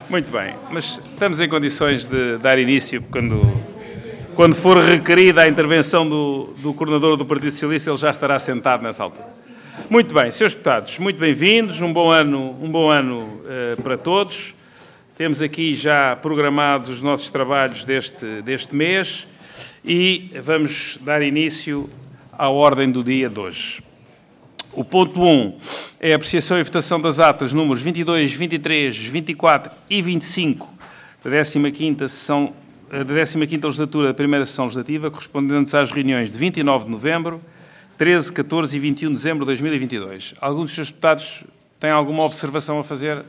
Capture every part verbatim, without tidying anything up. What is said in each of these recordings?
Muito bem, mas estamos em condições de dar início quando, quando for requerida a intervenção do, do coordenador do Partido Socialista, ele já estará sentado nessa altura. Muito bem, senhores deputados, muito bem-vindos, um bom ano, um bom ano uh, para todos. Temos aqui já programados os nossos trabalhos deste, deste mês e vamos dar início à ordem do dia de hoje. O ponto um é a apreciação e votação das atas números vinte e dois, vinte e três, vinte e quatro e vinte e cinco da décima quinta sessão, da décima quinta legislatura da primeira sessão legislativa, correspondentes às reuniões de vinte e nove de novembro, treze, catorze e vinte e um de dezembro de dois mil e vinte e dois. Alguns dos senhores deputados têm alguma observação a fazer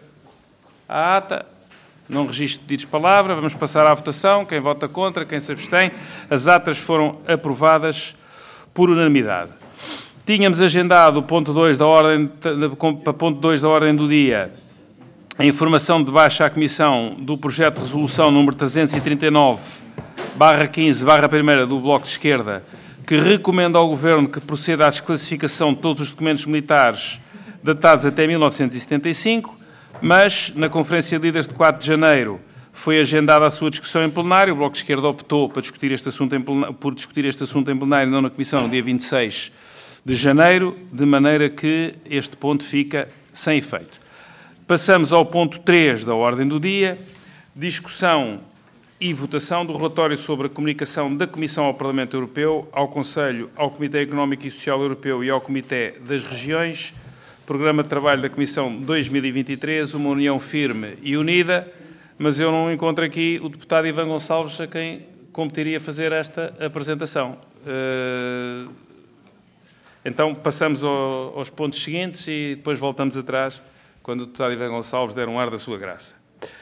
à ata? Não registro pedidos de palavra. Vamos passar à votação. Quem vota contra, quem se abstém. As atas foram aprovadas por unanimidade. Tínhamos agendado o ponto dois da ordem, para ponto dois da ordem do dia, a informação de baixa à Comissão do projeto de resolução número trezentos e trinta e nove, barra quinze, barra primeira do Bloco de Esquerda, que recomenda ao Governo que proceda à desclassificação de todos os documentos militares datados até mil novecentos e setenta e cinco, mas na Conferência de Líderes de quatro de janeiro foi agendada a sua discussão em plenário. O Bloco de Esquerda optou para discutir este assunto em plenário, por discutir este assunto em plenário, não na Comissão, no dia vinte e seis de janeiro, de maneira que este ponto fica sem efeito. Passamos ao ponto três da ordem do dia, discussão e votação do relatório sobre a comunicação da Comissão ao Parlamento Europeu, ao Conselho, ao Comitê Económico e Social Europeu e ao Comitê das Regiões, Programa de Trabalho da Comissão dois mil e vinte e três, uma união firme e unida, mas eu não encontro aqui o deputado Ivan Gonçalves a quem competiria fazer esta apresentação. Uh, Então, passamos ao, aos pontos seguintes e depois voltamos atrás, quando o deputado Ivan Gonçalves der um ar da sua graça.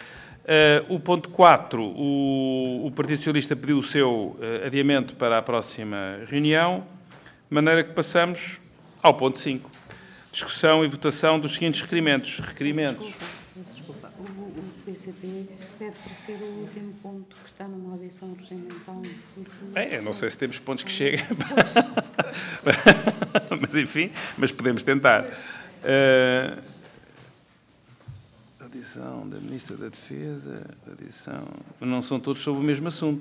Uh, o ponto quatro, o, o Partido Socialista pediu o seu uh, adiamento para a próxima reunião, de maneira que passamos ao ponto cinco. Discussão e votação dos seguintes requerimentos. Requerimentos. Desculpa, desculpa. O, o P C P pede para ser o último ponto que está numa audição regimental. É, eu não sei se temos pontos que cheguem. Mas, enfim, mas podemos tentar. Uh, audição da Ministra da Defesa, audição... Não são todos sobre o mesmo assunto.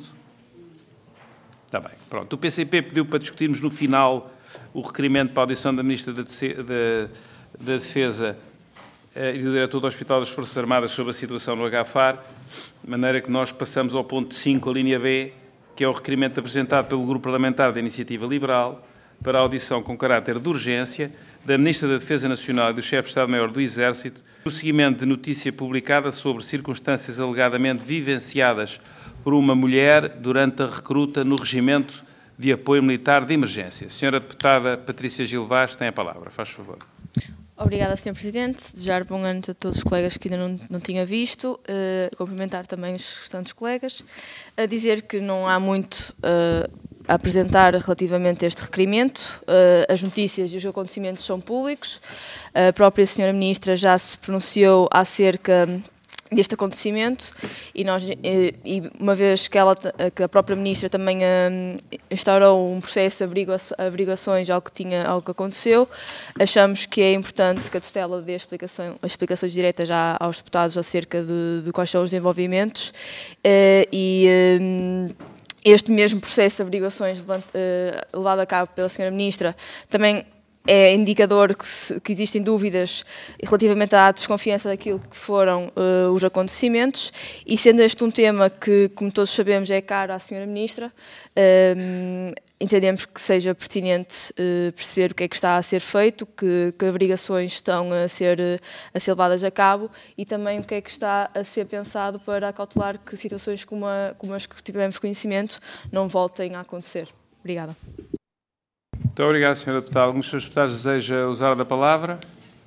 Está bem, pronto. O P C P pediu para discutirmos no final o requerimento para a audição da Ministra da, da, da Defesa uh, e do Diretor do Hospital das Forças Armadas sobre a situação no H F A R, de maneira que nós passamos ao ponto cinco, a linha B, que é o requerimento apresentado pelo Grupo Parlamentar da Iniciativa Liberal, para a audição com caráter de urgência da Ministra da Defesa Nacional e do Chefe de Estado-Maior do Exército, no seguimento de notícia publicada sobre circunstâncias alegadamente vivenciadas por uma mulher durante a recruta no Regimento de Apoio Militar de Emergência. Senhora Deputada Patrícia Gil Vaz, tem a palavra. Faz favor. Obrigada, senhor Presidente. Desejar bom ano a todos os colegas que ainda não, não tinha visto. Uh, cumprimentar também os restantes colegas. A dizer que não há muito uh, a apresentar relativamente a este requerimento. Uh, as notícias e os acontecimentos são públicos. A própria senhora Ministra já se pronunciou acerca deste acontecimento e, nós, e uma vez que, ela, que a própria Ministra também um, instaurou um processo de averiguações ao que, tinha, ao que aconteceu, achamos que é importante que a tutela dê explicação, explicações diretas já aos deputados acerca de, de quais são os desenvolvimentos uh, e um, este mesmo processo de averiguações levant, uh, levado a cabo pela senhora Ministra também é indicador que, se, que existem dúvidas relativamente à desconfiança daquilo que foram uh, os acontecimentos e sendo este um tema que, como todos sabemos, é caro à senhora Ministra, uh, entendemos que seja pertinente uh, perceber o que é que está a ser feito, que, que averiguações estão a ser, uh, a ser levadas a cabo e também o que é que está a ser pensado para acautelar que situações como, a, como as que tivemos conhecimento não voltem a acontecer. Obrigada. Muito obrigado, senhora Deputada. Alguns dos senhores deputados desejam usar da palavra?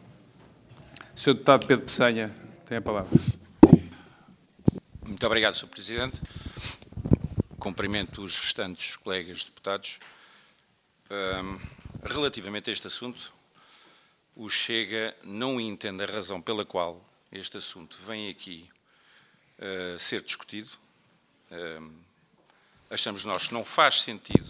O senhor Deputado Pedro Pessanha tem a palavra. Muito obrigado, senhor Presidente. Cumprimento os restantes colegas deputados. Um, relativamente a este assunto, o Chega não entende a razão pela qual este assunto vem aqui uh, ser discutido. Um, achamos nós que não faz sentido.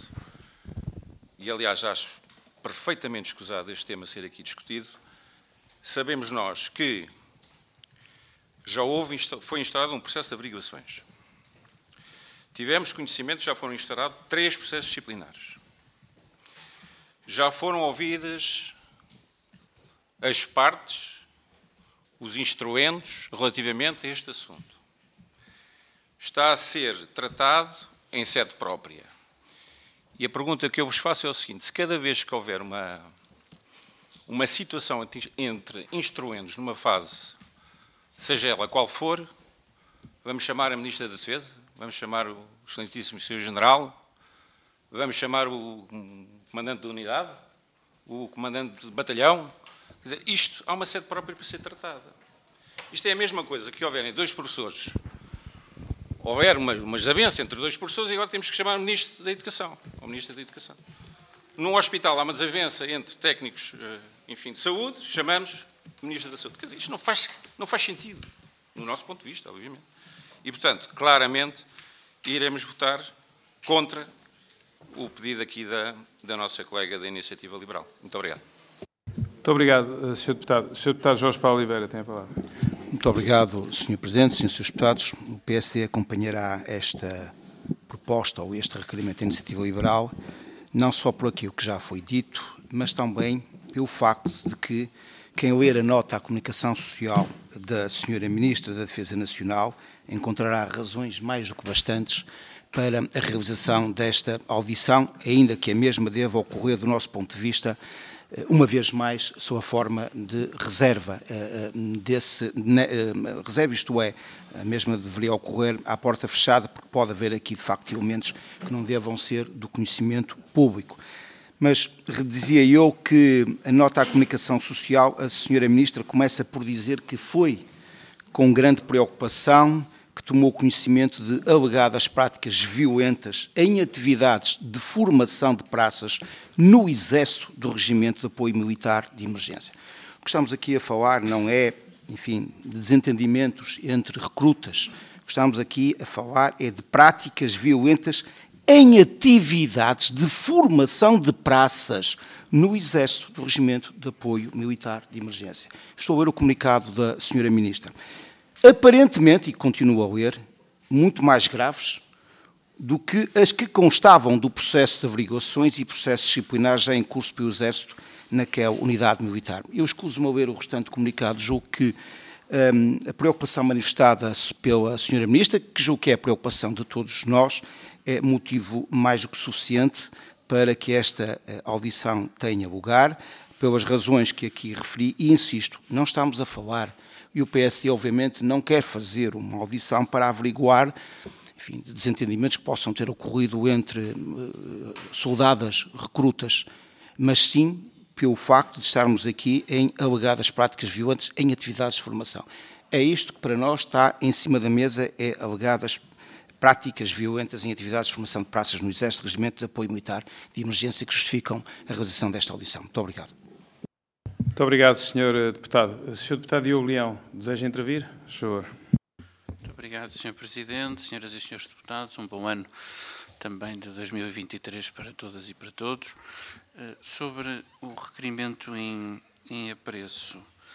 E, aliás, acho perfeitamente escusado este tema ser aqui discutido. Sabemos nós que já houve, foi instaurado um processo de averiguações. Tivemos conhecimento, já foram instaurados três processos disciplinares. Já foram ouvidas as partes, os instruendos relativamente a este assunto. Está a ser tratado em sede própria. E a pergunta que eu vos faço é o seguinte: se cada vez que houver uma, uma situação entre instruendos numa fase, seja ela qual for, vamos chamar a Ministra da Defesa, vamos chamar o Excelentíssimo senhor General, vamos chamar o Comandante da Unidade, o Comandante de Batalhão. Quer dizer, isto há uma sede própria para ser tratada. Isto é a mesma coisa que houverem dois professores, houver uma, uma desavença entre dois professores e agora temos que chamar o Ministro da Educação, ou Ministra da Educação. Num hospital há uma desavença entre técnicos, enfim, de saúde, chamamos o Ministro da Saúde. Quer dizer, isto não faz, não faz sentido, no nosso ponto de vista, obviamente. E, portanto, claramente, iremos votar contra o pedido aqui da, da nossa colega da Iniciativa Liberal. Muito obrigado. Muito obrigado, senhor Deputado. senhor Deputado Jorge Paulo Oliveira tem a palavra. Muito obrigado, senhor Presidente, senhores Deputados. O P S D acompanhará esta proposta ou este requerimento da Iniciativa Liberal, não só por aquilo que já foi dito, mas também pelo facto de que quem ler a nota à comunicação social da senhora Ministra da Defesa Nacional encontrará razões mais do que bastantes para a realização desta audição, ainda que a mesma deva ocorrer, do nosso ponto de vista, uma vez mais, sob a forma de reserva desse, reserva, isto é, a mesma deveria ocorrer à porta fechada, porque pode haver aqui, de facto, elementos que não devam ser do conhecimento público. Mas dizia eu que a nota à comunicação social, a senhora Ministra começa por dizer que foi com grande preocupação que tomou conhecimento de alegadas práticas violentas em atividades de formação de praças no Exército do Regimento de Apoio Militar de Emergência. O que estamos aqui a falar não é, enfim, de desentendimentos entre recrutas. O que estamos aqui a falar é de práticas violentas em atividades de formação de praças no Exército do Regimento de Apoio Militar de Emergência. Estou a ler o comunicado da senhora Ministra. Aparentemente, e continuo a ler, muito mais graves do que as que constavam do processo de averiguações e processos disciplinares já em curso pelo Exército naquela unidade militar. Eu escuso-me a ler o restante comunicado, julgo que um, a preocupação manifestada pela senhora Ministra, que julgo que é a preocupação de todos nós, é motivo mais do que suficiente para que esta audição tenha lugar, pelas razões que aqui referi, e insisto, não estamos a falar, e o P S D obviamente não quer fazer uma audição para averiguar, enfim, desentendimentos que possam ter ocorrido entre uh, soldadas, recrutas, mas sim pelo facto de estarmos aqui em alegadas práticas violentas em atividades de formação. É isto que para nós está em cima da mesa, é alegadas práticas violentas em atividades de formação de praças no Exército, Regimento de Apoio Militar de Emergência, que justificam a realização desta audição. Muito obrigado. Muito obrigado, senhor Deputado. senhor Deputado Diogo Leão, deseja intervir? Por favor. Muito obrigado, senhor Presidente, senhoras e senhores deputados. Um bom ano também de dois mil e vinte e três para todas e para todos. Uh, sobre o requerimento em, em apreço,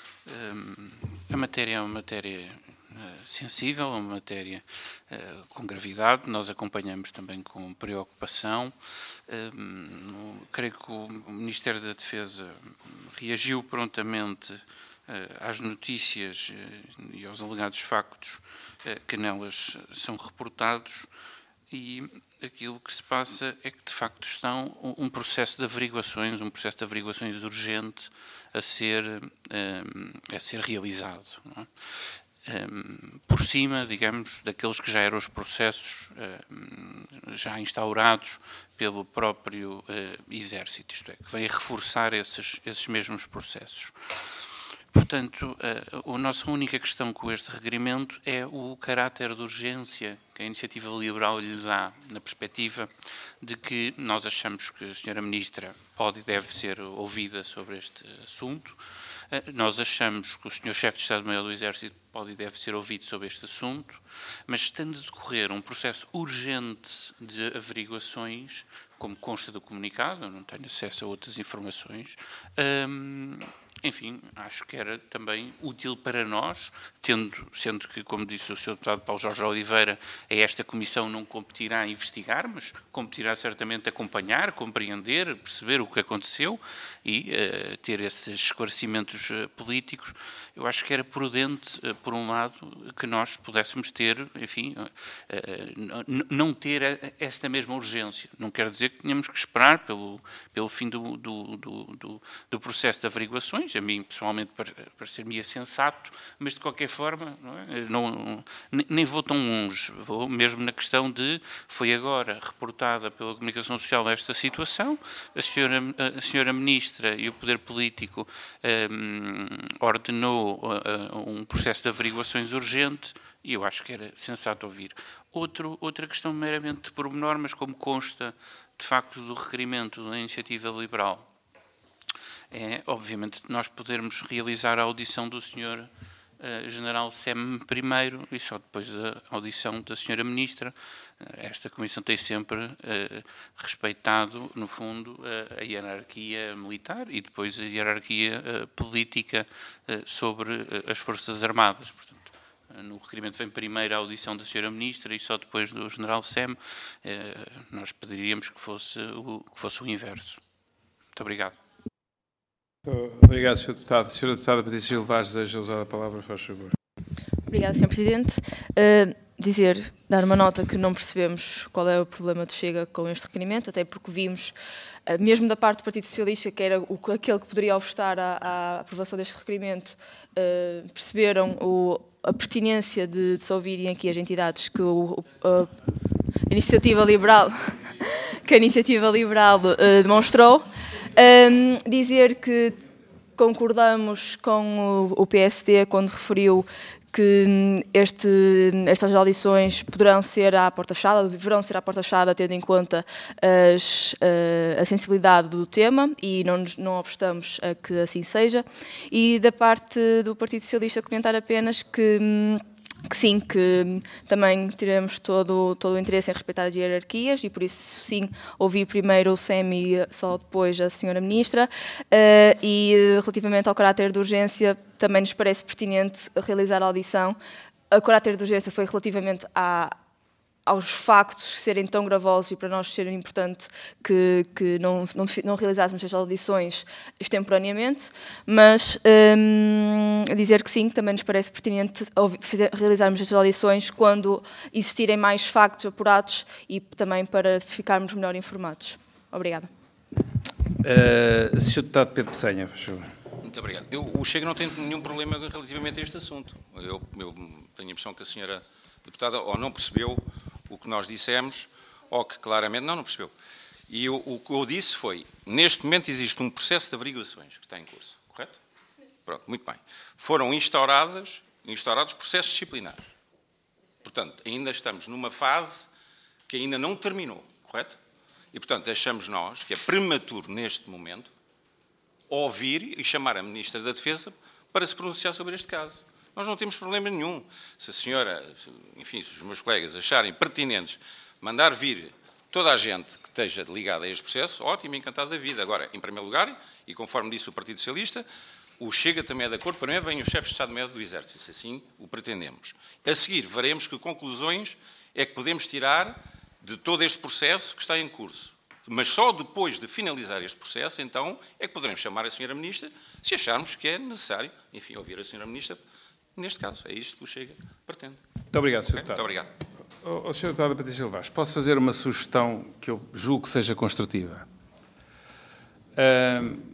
um, a matéria é uma matéria uh, sensível, uma matéria uh, com gravidade. Nós acompanhamos também com preocupação. Um, creio que o Ministério da Defesa reagiu prontamente uh, às notícias uh, e aos alegados factos uh, que nelas são reportados, e aquilo que se passa é que, de facto, estão um, um processo de averiguações, um processo de averiguações urgente a ser, um, a ser realizado, não é? Um, por cima, digamos, daqueles que já eram os processos um, já instaurados pelo próprio uh, Exército, isto é, que vem a reforçar esses, esses mesmos processos. Portanto, a, a nossa única questão com este requerimento é o caráter de urgência que a Iniciativa Liberal lhe dá, na perspectiva de que nós achamos que a senhora Ministra pode e deve ser ouvida sobre este assunto. Nós achamos que o senhor Chefe de Estado-Maior do Exército pode e deve ser ouvido sobre este assunto, mas estando a decorrer um processo urgente de averiguações, como consta do comunicado, eu não tenho acesso a outras informações, hum, enfim, acho que era também útil para nós, tendo, sendo que, como disse o senhor deputado Paulo Jorge Oliveira, a esta comissão não competirá a investigar, mas competirá certamente a acompanhar, compreender, perceber o que aconteceu e uh, ter esses esclarecimentos uh, políticos. Eu acho que era prudente, uh, por um lado, que nós pudéssemos ter, enfim, uh, uh, não ter esta mesma urgência. Não quer dizer que tenhamos que esperar pelo, pelo fim do, do, do, do, do processo de averiguações. A mim, pessoalmente, parecer-me sensato, mas, de qualquer forma, não é? não, nem vou tão longe. Vou mesmo na questão de, foi agora reportada pela Comunicação Social esta situação, a senhora, a senhora Ministra e o Poder Político um, ordenou uh, um processo de averiguações urgente, e eu acho que era sensato ouvir. Outro, outra questão meramente de pormenor, mas como consta, de facto, do requerimento da Iniciativa Liberal, é, obviamente, nós podermos realizar a audição do senhor uh, General S E M primeiro e só depois a audição da senhora Ministra. Uh, esta Comissão tem sempre uh, respeitado, no fundo, uh, a hierarquia militar e depois a hierarquia uh, política uh, sobre uh, as Forças Armadas. Portanto, no requerimento vem primeiro a audição da senhora Ministra e só depois do General S E M. Uh, nós pediríamos que fosse o, que fosse o inverso. Muito obrigado. Obrigado, senhor Deputado. Senhora Deputada Patrícia Gil Vaz, deseja usar a palavra, faz favor. Obrigada, senhor Presidente. Uh, dizer, dar uma nota que não percebemos qual é o problema de Chega com este requerimento, até porque vimos, uh, mesmo da parte do Partido Socialista, que era o, aquele que poderia obstar à, à aprovação deste requerimento, uh, perceberam o, a pertinência de, de se ouvirem aqui as entidades que o, a Iniciativa Liberal, que a Iniciativa Liberal uh, demonstrou. Um, dizer que concordamos com o, o P S D quando referiu que este, estas audições poderão ser à porta fechada, deverão ser à porta fechada, tendo em conta as, a, a sensibilidade do tema, e não, não obstamos a que assim seja. E da parte do Partido Socialista comentar apenas que que sim, que também teremos todo, todo o interesse em respeitar as hierarquias e por isso sim ouvir primeiro o S E M e só depois a senhora Ministra, uh, e relativamente ao caráter de urgência também nos parece pertinente realizar a audição. O caráter de urgência foi relativamente à aos factos serem tão gravosos e para nós ser importante que, que não, não, não realizássemos estas audições extemporaneamente, mas hum, dizer que sim, que também nos parece pertinente realizarmos estas audições quando existirem mais factos apurados e também para ficarmos melhor informados. Obrigada. Uh, senhor Deputado Pedro Pessanha, por favor. Muito obrigado. Eu, o Chega não tem nenhum problema relativamente a este assunto. Eu, eu tenho a impressão que a senhora deputada ou não percebeu o que nós dissemos, ou que claramente não, não percebeu. E eu, o que eu disse foi, neste momento existe um processo de averiguações que está em curso, correto? Pronto, muito bem. Foram instauradas, instaurados processos disciplinares. Portanto, ainda estamos numa fase que ainda não terminou, correto? E, portanto, achamos nós que é prematuro, neste momento, ouvir e chamar a Ministra da Defesa para se pronunciar sobre este caso. Nós não temos problema nenhum. Se a senhora, enfim, se os meus colegas acharem pertinentes mandar vir toda a gente que esteja ligada a este processo, ótimo, encantado da vida. Agora, em primeiro lugar, e conforme disse o Partido Socialista, o Chega também é de acordo, para mim vem o chefe de Estado-Maior do Exército, se assim o pretendemos. A seguir, veremos que conclusões é que podemos tirar de todo este processo que está em curso. Mas só depois de finalizar este processo, então, é que poderemos chamar a senhora Ministra, se acharmos que é necessário, enfim, ouvir a senhora Ministra. Neste caso, é isto que o Chega pretende. Muito obrigado, senhor Okay? Deputado. Muito obrigado. O senhor Deputado Patrícia Gil Vaz, posso fazer uma sugestão que eu julgo que seja construtiva? Uh,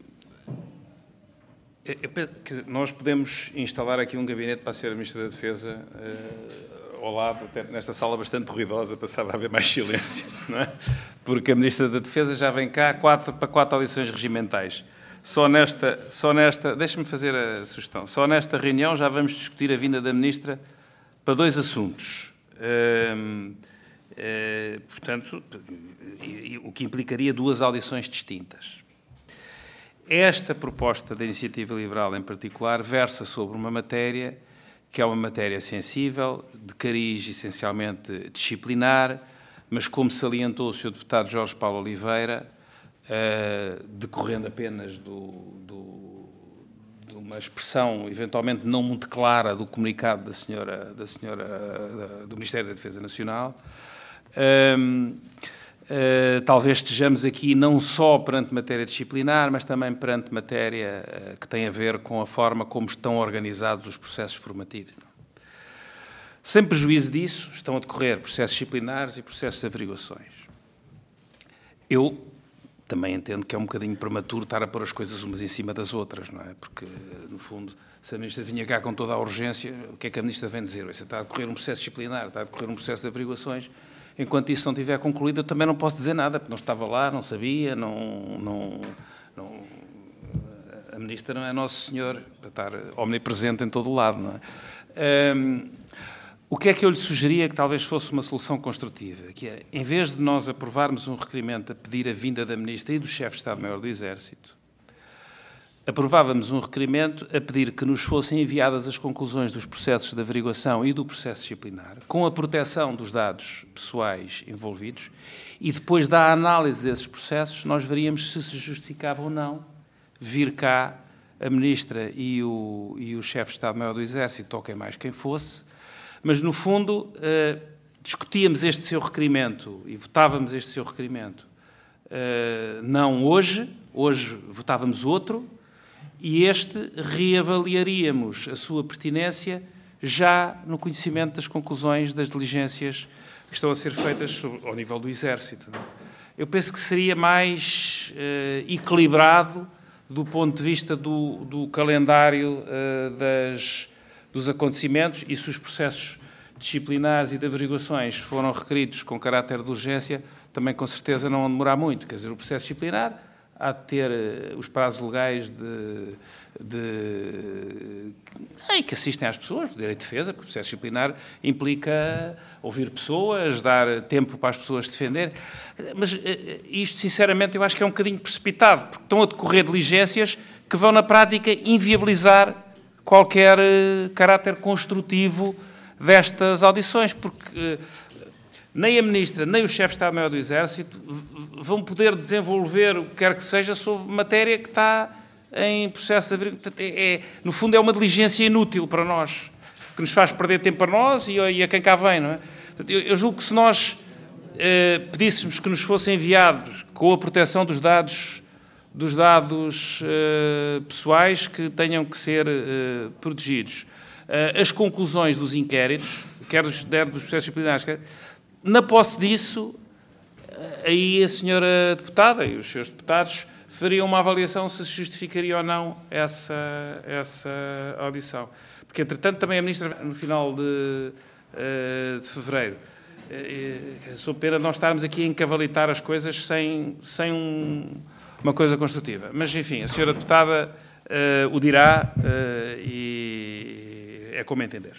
nós podemos instalar aqui um gabinete para a senhora Ministra da Defesa uh, ao lado, até nesta sala bastante ruidosa, passava a haver mais silêncio, não é? Porque a Ministra da Defesa já vem cá quatro, para quatro audições regimentais. Só nesta, só nesta, deixe-me fazer a sugestão, só nesta reunião já vamos discutir a vinda da Ministra para dois assuntos. Uh, uh, portanto, e, e, o que implicaria duas audições distintas. Esta proposta da Iniciativa Liberal, em particular, versa sobre uma matéria que é uma matéria sensível, de cariz essencialmente disciplinar, mas como salientou o senhor Deputado Jorge Paulo Oliveira, Uh, decorrendo apenas do, do, uma expressão eventualmente não muito clara do comunicado da senhora, da senhora da, do Ministério da Defesa Nacional. Um, Uh, talvez estejamos aqui não só perante matéria disciplinar, mas também perante matéria uh, que tem a ver com a forma como estão organizados os processos formativos. Sem prejuízo disso, estão a decorrer processos disciplinares e processos de averiguações. Eu também entendo que é um bocadinho prematuro estar a pôr as coisas umas em cima das outras, não é? Porque, no fundo, se a Ministra vinha cá com toda a urgência, o que é que a Ministra vem dizer? Está a decorrer um processo disciplinar, está a decorrer um processo de averiguações. Enquanto isso não estiver concluído, eu também não posso dizer nada, porque não estava lá, não sabia, não, não, não, a Ministra não é Nosso Senhor para estar omnipresente em todo o lado, não é? Um, o que é que eu lhe sugeria que talvez fosse uma solução construtiva? Que é, em vez de nós aprovarmos um requerimento a pedir a vinda da Ministra e do Chefe de Estado-Maior do Exército, aprovávamos um requerimento a pedir que nos fossem enviadas as conclusões dos processos de averiguação e do processo disciplinar, com a proteção dos dados pessoais envolvidos, e depois da análise desses processos, nós veríamos se se justificava ou não vir cá a Ministra e o, e o Chefe de Estado-Maior do Exército, ou quem mais quem fosse, mas, no fundo, eh, discutíamos este seu requerimento e votávamos este seu requerimento, eh, não hoje, hoje votávamos outro, e este reavaliaríamos a sua pertinência já no conhecimento das conclusões das diligências que estão a ser feitas ao nível do Exército. Eu penso que seria mais eh, equilibrado do ponto de vista do, do calendário eh, das, dos acontecimentos, e se os processos disciplinares e de averiguações foram requeridos com caráter de urgência, também com certeza não vão demorar muito. Quer dizer, o processo disciplinar há de ter uh, os prazos legais de, de eh, que assistem às pessoas, o direito de defesa, porque o processo disciplinar implica ouvir pessoas, dar tempo para as pessoas defender. Mas uh, isto, sinceramente, eu acho que é um bocadinho precipitado, porque estão a decorrer diligências que vão, na prática, inviabilizar qualquer uh, caráter construtivo destas audições, porque uh, nem a Ministra, nem o Chefe de Estado-Maior do Exército vão poder desenvolver o que quer que seja sobre matéria que está em processo de averiguação. É, é, no fundo, é uma diligência inútil para nós, que nos faz perder tempo a nós e a, e a quem cá vem, não é? Eu, eu julgo que se nós eh, pedíssemos que nos fossem enviados com a proteção dos dados, dos dados eh, pessoais que tenham que ser eh, protegidos, eh, as conclusões dos inquéritos, quer dos, quer dos processos disciplinares, quer, na posse disso, aí a senhora deputada e os seus deputados fariam uma avaliação se se justificaria ou não essa, essa audição. Porque, entretanto, também a Ministra, no final de, de fevereiro, sou pena de nós estarmos aqui a encavalitar as coisas sem, sem um, uma coisa construtiva. Mas, enfim, a senhora deputada uh, o dirá uh, e é como entender.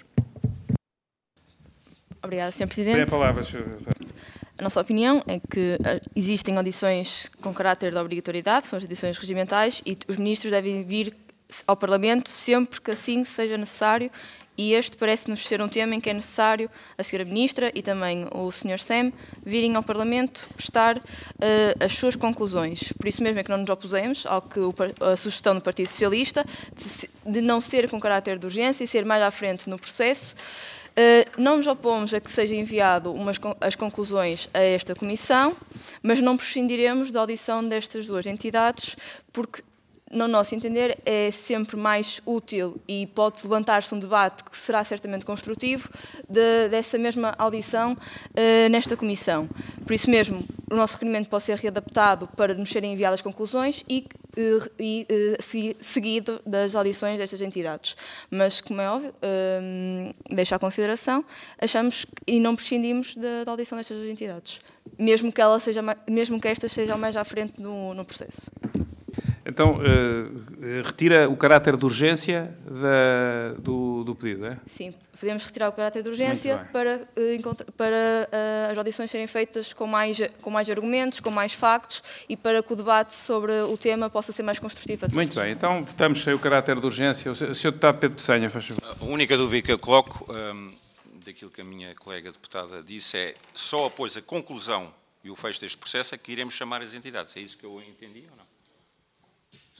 Obrigada, senhor Presidente. Tem a palavra, senhor A nossa opinião é que existem audições com caráter de obrigatoriedade, são as audições regimentais, e os ministros devem vir ao Parlamento sempre que assim seja necessário, e este parece-nos ser um tema em que é necessário a senhora Ministra e também o senhor Sem virem ao Parlamento prestar uh, as suas conclusões. Por isso mesmo é que não nos opusemos ao que o, a sugestão do Partido Socialista de, de não ser com caráter de urgência e ser mais à frente no processo. Uh, não nos opomos a que seja enviado umas, as conclusões a esta comissão, mas não prescindiremos da audição destas duas entidades, porque, no nosso entender, é sempre mais útil e pode levantar-se um debate que será certamente construtivo de, dessa mesma audição uh, nesta comissão. Por isso mesmo, o nosso requerimento pode ser readaptado para nos serem enviadas as conclusões e, uh, e uh, se, seguido das audições destas entidades. Mas, como é óbvio, uh, deixo à consideração, achamos e não prescindimos da, da audição destas entidades, mesmo que, ela seja, mesmo que esta seja mais à frente no, no processo. Então, uh, retira o caráter de urgência da, do, do pedido, é? Sim, podemos retirar o caráter de urgência para, uh, para uh, as audições serem feitas com mais, com mais argumentos, com mais factos e para que o debate sobre o tema possa ser mais construtivo. Muito bem, então votamos sem o caráter de urgência. O senhor Deputado Pedro Pessanha, faz favor. A única dúvida que eu coloco, um, daquilo que a minha colega deputada disse, é só após a conclusão e o fecho deste processo é que iremos chamar as entidades. É isso que eu entendi ou não?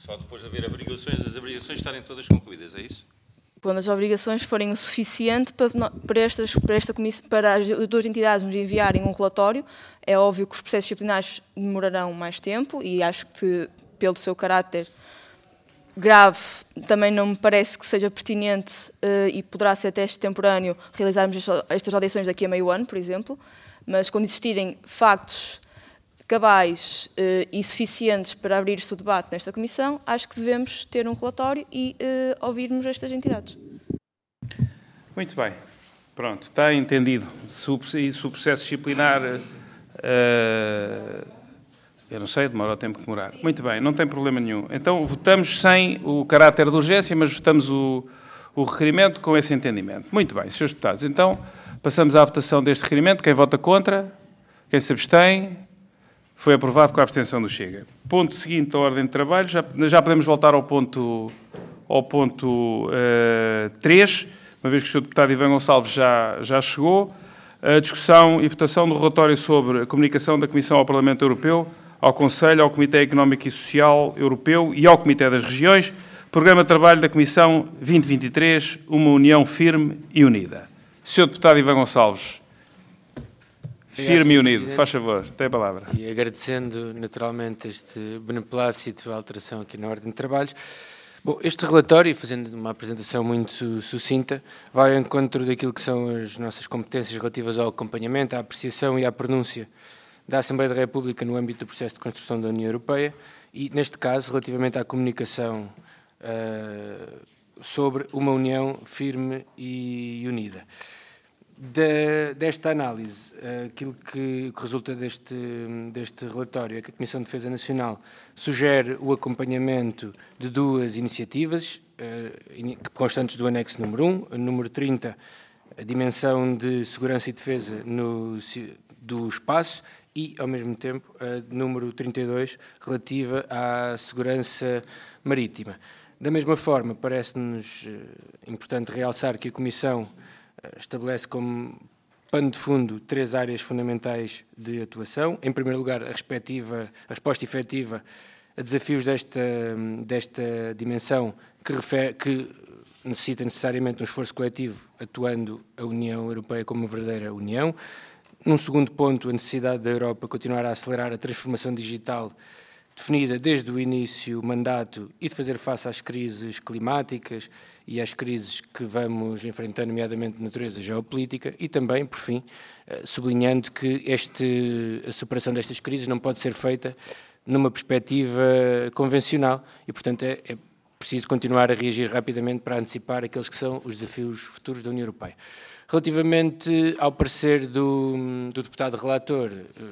Só depois de haver averiguações, as averiguações estarem todas concluídas, é isso? Quando as obrigações forem o suficiente para, para, estas, para, esta comissão, para as duas entidades nos enviarem um relatório, é óbvio que os processos disciplinares demorarão mais tempo e acho que, pelo seu caráter grave, também não me parece que seja pertinente uh, e poderá ser até extemporâneo realizarmos estas audições daqui a meio ano, por exemplo, mas quando existirem factos cabais uh, e suficientes para abrir-se o debate nesta comissão, acho que devemos ter um relatório e uh, ouvirmos estas entidades. Muito bem. Pronto, está entendido. Se o, se o processo disciplinar, uh, eu não sei, demora o tempo que demorar. Muito bem, não tem problema nenhum. Então, votamos sem o caráter de urgência, mas votamos o, o requerimento com esse entendimento. Muito bem, senhores deputados. Então, passamos à votação deste requerimento. Quem vota contra? Quem se abstém? Foi aprovado com a abstenção do Chega. Ponto seguinte da ordem de trabalho, já, já podemos voltar ao ponto, ao ponto uh, três, uma vez que o senhor deputado Ivan Gonçalves já, já chegou. A discussão e votação do relatório sobre a comunicação da Comissão ao Parlamento Europeu, ao Conselho, ao Comitê Económico e Social Europeu e ao Comitê das Regiões, Programa de Trabalho da Comissão vinte vinte e três, uma União firme e unida. senhor deputado Ivan Gonçalves, firme e unido, faz favor, tem a palavra. E agradecendo naturalmente este beneplácito à alteração aqui na ordem de trabalhos. Bom, este relatório, fazendo uma apresentação muito sucinta, vai ao encontro daquilo que são as nossas competências relativas ao acompanhamento, à apreciação e à pronúncia da Assembleia da República no âmbito do processo de construção da União Europeia e, neste caso, relativamente à comunicação uh, sobre uma União firme e unida. De, desta análise, aquilo que, que resulta deste, deste relatório é que a Comissão de Defesa Nacional sugere o acompanhamento de duas iniciativas, uh, constantes do anexo número um, número trinta, a dimensão de segurança e defesa no, do espaço, e, ao mesmo tempo, a número trinta e dois, relativa à segurança marítima. Da mesma forma, parece-nos importante realçar que a Comissão estabelece como pano de fundo três áreas fundamentais de atuação. Em primeiro lugar, a, respectiva, a resposta efetiva a desafios desta, desta dimensão que, refere, que necessita necessariamente um esforço coletivo, atuando a União Europeia como uma verdadeira União. Num segundo ponto, a necessidade da Europa continuar a acelerar a transformação digital definida desde o início do mandato e de fazer face às crises climáticas e às crises que vamos enfrentar, nomeadamente de natureza geopolítica, e também, por fim, sublinhando que este, a superação destas crises não pode ser feita numa perspectiva convencional e, portanto, é, é preciso continuar a reagir rapidamente para antecipar aqueles que são os desafios futuros da União Europeia. Relativamente ao parecer do, do deputado relator,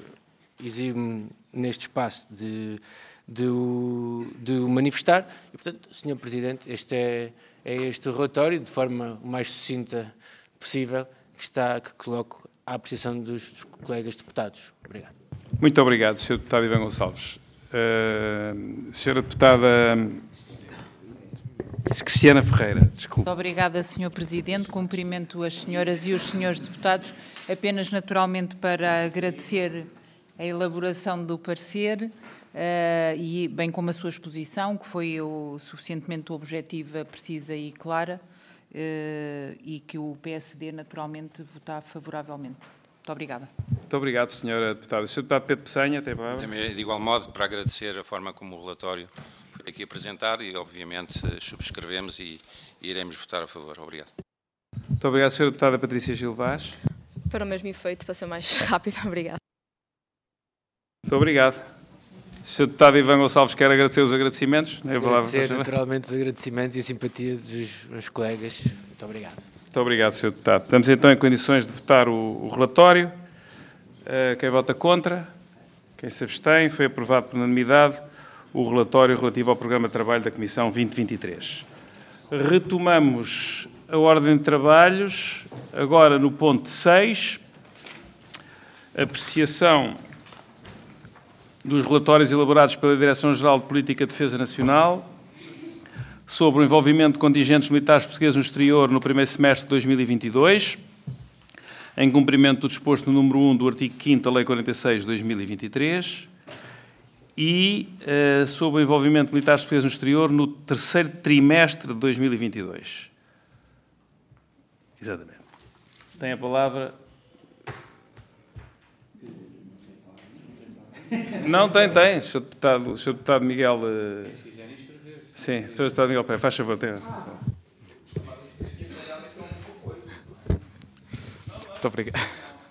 exime neste espaço de, de, de o manifestar e, portanto, senhor Presidente, este é, é este o relatório, de forma o mais sucinta possível, que, está, que coloco à apreciação dos, dos colegas deputados. Obrigado. Muito obrigado, senhor deputado Ivan Gonçalves. Uh, senhora deputada Cristiana Ferreira, desculpe. Muito obrigada, senhor Presidente. Cumprimento as senhoras e os senhores deputados, apenas naturalmente para agradecer a elaboração do parecer uh, e bem como a sua exposição, que foi o, suficientemente objetiva, precisa e clara, uh, e que o P S D naturalmente votar favoravelmente. Muito obrigada. Muito obrigado, senhora deputada. senhor deputado Pedro Pessanha, tem a palavra. Também, de igual modo, para agradecer a forma como o relatório foi aqui apresentado e, obviamente, subscrevemos e, e iremos votar a favor. Obrigado. Muito obrigado, senhora deputada Patrícia Gil Vaz. Para o mesmo efeito, para ser mais rápido, obrigado. Muito obrigado. senhor deputado Ivan Gonçalves quer agradecer os agradecimentos. Agradecer naturalmente os agradecimentos e a simpatia dos meus colegas. Muito obrigado. Muito obrigado, senhor deputado. Estamos então em condições de votar o, o relatório. Uh, quem vota contra? Quem se abstém? Foi aprovado por unanimidade o relatório relativo ao Programa de Trabalho da Comissão vinte vinte e três. Retomamos a ordem de trabalhos, agora no ponto seis, apreciação dos relatórios elaborados pela Direção-Geral de Política de Defesa Nacional sobre o envolvimento de contingentes militares portugueses no exterior no primeiro semestre de dois mil e vinte e dois, em cumprimento do disposto no número um do artigo quinto da Lei quarenta e seis de dois mil e vinte e três, e uh, sobre o envolvimento de militares portugueses no exterior no terceiro trimestre de dois mil e vinte e dois. Exatamente. Tem a palavra... Não, tem, tem. senhor Deputado, senhor Deputado Miguel... Uh... Sim, senhor Deputado Miguel Pereira, faz favor. Tem... Muito obrigado.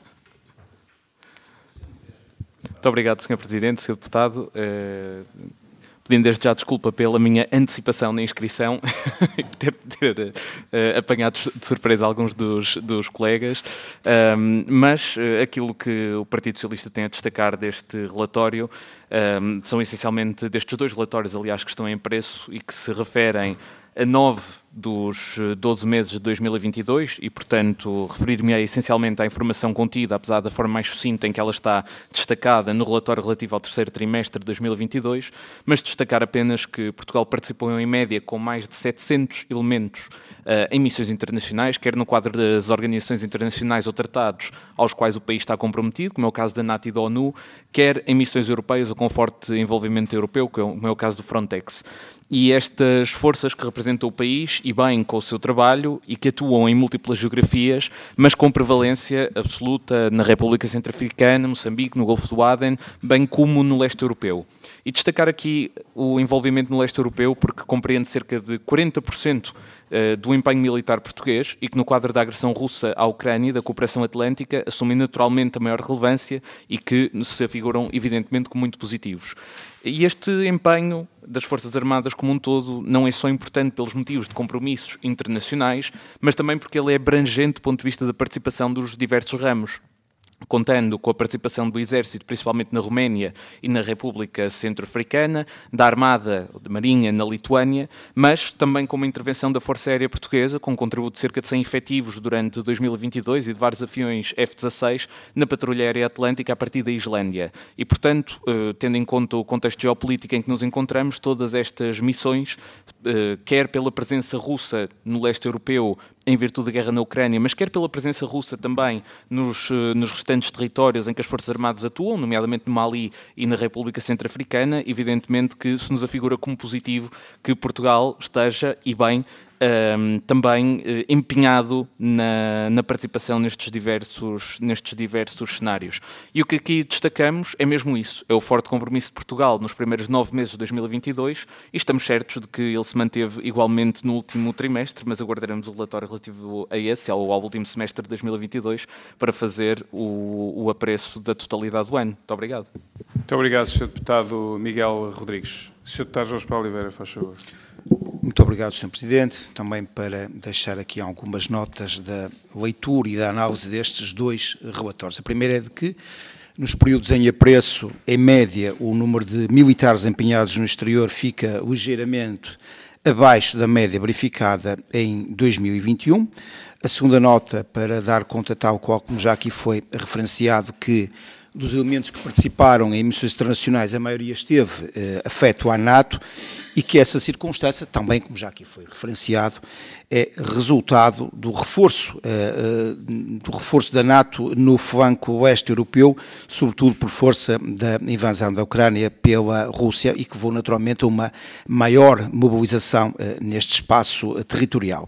Muito obrigado, senhor Presidente, senhor Deputado. Uh, pedindo desde já desculpa pela minha antecipação na inscrição e por ter, ter uh, apanhado de surpresa alguns dos, dos colegas, um, mas uh, aquilo que o Partido Socialista tem a destacar deste relatório um, são essencialmente destes dois relatórios, aliás, que estão em preço e que se referem a nove dos doze meses de dois mil e vinte e dois e, portanto, referir-me essencialmente à informação contida, apesar da forma mais sucinta em que ela está destacada no relatório relativo ao terceiro trimestre de dois mil e vinte e dois, mas destacar apenas que Portugal participou em média com mais de setecentos elementos uh, em missões internacionais, quer no quadro das organizações internacionais ou tratados aos quais o país está comprometido, como é o caso da NATO e da ONU, quer em missões europeias ou com forte envolvimento europeu, como é o caso do Frontex. E estas forças que representam o país, e bem com o seu trabalho, e que atuam em múltiplas geografias, mas com prevalência absoluta na República Centro-Africana, Moçambique, no Golfo do Aden, bem como no leste europeu. E destacar aqui o envolvimento no leste europeu, porque compreende cerca de quarenta por cento do empenho militar português e que no quadro da agressão russa à Ucrânia e da cooperação atlântica assumem naturalmente a maior relevância e que se afiguram evidentemente como muito positivos. E este empenho das Forças Armadas como um todo não é só importante pelos motivos de compromissos internacionais, mas também porque ele é abrangente do ponto de vista da participação dos diversos ramos, contando com a participação do Exército, principalmente na Roménia e na República Centro-Africana, da Armada, da Marinha na Lituânia, mas também com uma intervenção da Força Aérea Portuguesa, com um contributo de cerca de cem efetivos durante dois mil e vinte e dois e de vários aviões F dezasseis na Patrulha Aérea Atlântica a partir da Islândia. E, portanto, tendo em conta o contexto geopolítico em que nos encontramos, todas estas missões, quer pela presença russa no leste europeu, em virtude da guerra na Ucrânia, mas quer pela presença russa também nos, nos restantes territórios em que as Forças Armadas atuam, nomeadamente no Mali e na República Centro-Africana, evidentemente que se nos afigura como positivo que Portugal esteja, e bem, Um, também uh, empenhado na, na participação nestes diversos, nestes diversos cenários. E o que aqui destacamos é mesmo isso, é o forte compromisso de Portugal nos primeiros nove meses de dois mil e vinte e dois e estamos certos de que ele se manteve igualmente no último trimestre, mas aguardaremos o relatório relativo a esse, ao, ao último semestre de dois mil e vinte e dois, para fazer o, o apreço da totalidade do ano. Muito obrigado. Muito obrigado, senhor Deputado Miguel Rodrigues. senhor Deputado Jorge Paulo Oliveira, faz favor. Muito obrigado, senhor Presidente. Também para deixar aqui algumas notas da leitura e da análise destes dois relatórios. A primeira é de que, nos períodos em apreço, em média, o número de militares empenhados no exterior fica ligeiramente abaixo da média verificada em dois mil e vinte e um. A segunda nota, para dar conta, tal qual como já aqui foi referenciado, que dos elementos que participaram em missões internacionais, a maioria esteve eh, afeto à NATO e que essa circunstância, também como já aqui foi referenciado, é resultado do reforço, eh, do reforço da NATO no flanco leste europeu, sobretudo por força da invasão da Ucrânia pela Rússia e que levou naturalmente a uma maior mobilização eh, neste espaço eh, territorial.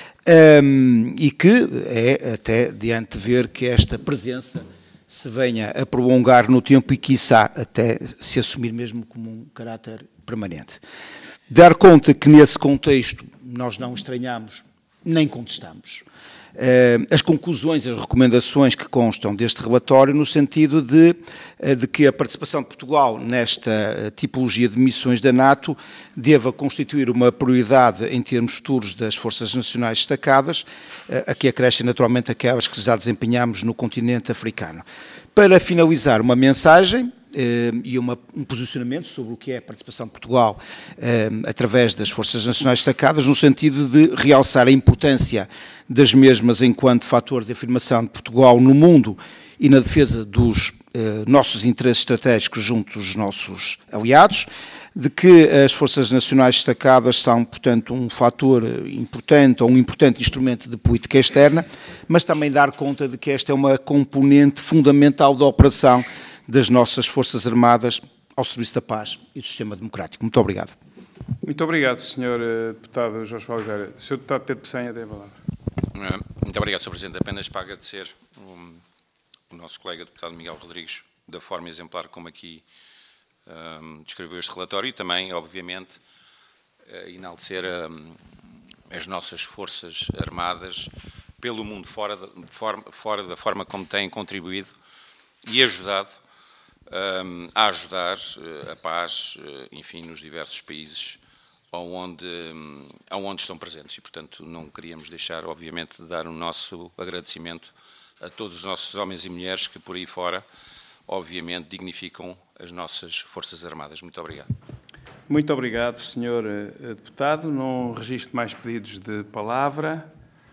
Um, e que é até diante de ver que esta presença se venha a prolongar no tempo e, quiçá, até se assumir mesmo como um caráter permanente. Dar conta que, nesse contexto, nós não estranhamos nem contestamos as conclusões, as recomendações que constam deste relatório, no sentido de, de que a participação de Portugal nesta tipologia de missões da NATO deva constituir uma prioridade em termos futuros das Forças Nacionais destacadas, a que acrescem naturalmente aquelas que já desempenhamos no continente africano. Para finalizar, uma mensagem e uma, um posicionamento sobre o que é a participação de Portugal através das Forças Nacionais destacadas, no sentido de realçar a importância das mesmas enquanto fator de afirmação de Portugal no mundo e na defesa dos eh, nossos interesses estratégicos junto dos nossos aliados, de que as Forças Nacionais destacadas são, portanto, um fator importante ou um importante instrumento de política externa, mas também dar conta de que esta é uma componente fundamental da operação das nossas Forças Armadas, ao serviço da paz e do sistema democrático. Muito obrigado. Muito obrigado, senhor Deputado Jorge Paulo Oliveira. senhor Deputado Pedro Peçanha, tem a palavra. Muito obrigado, senhor Presidente. Apenas para agradecer o, o nosso colega deputado Miguel Rodrigues da forma exemplar como aqui um, descreveu este relatório e também, obviamente, uh, enaltecer um, as nossas forças armadas pelo mundo fora da forma, fora da forma como têm contribuído e ajudado um, a ajudar uh, a paz, uh, enfim, nos diversos países onde, um, onde estão presentes. E, portanto, não queríamos deixar, obviamente, de dar o nosso agradecimento a todos os nossos homens e mulheres que por aí fora, obviamente, dignificam as nossas Forças Armadas. Muito obrigado. Muito obrigado, senhor Deputado. Não registro mais pedidos de palavra.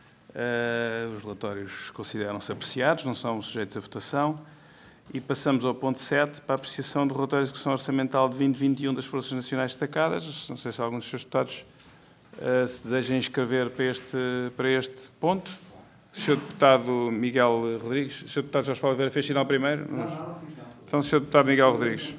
Uh, os relatórios consideram-se apreciados, não são sujeitos a votação. E passamos ao ponto sete, para a apreciação do relatório de execução orçamental de vinte vinte e um das Forças Nacionais destacadas. Não sei se algum dos seus deputados uh, se deseja inscrever para este, para este ponto. O senhor Deputado Miguel Rodrigues, o senhor Deputado Jorge Paulo Oliveira fez sinal primeiro? Não, não, fiz não. Então, o senhor Deputado Miguel Rodrigues.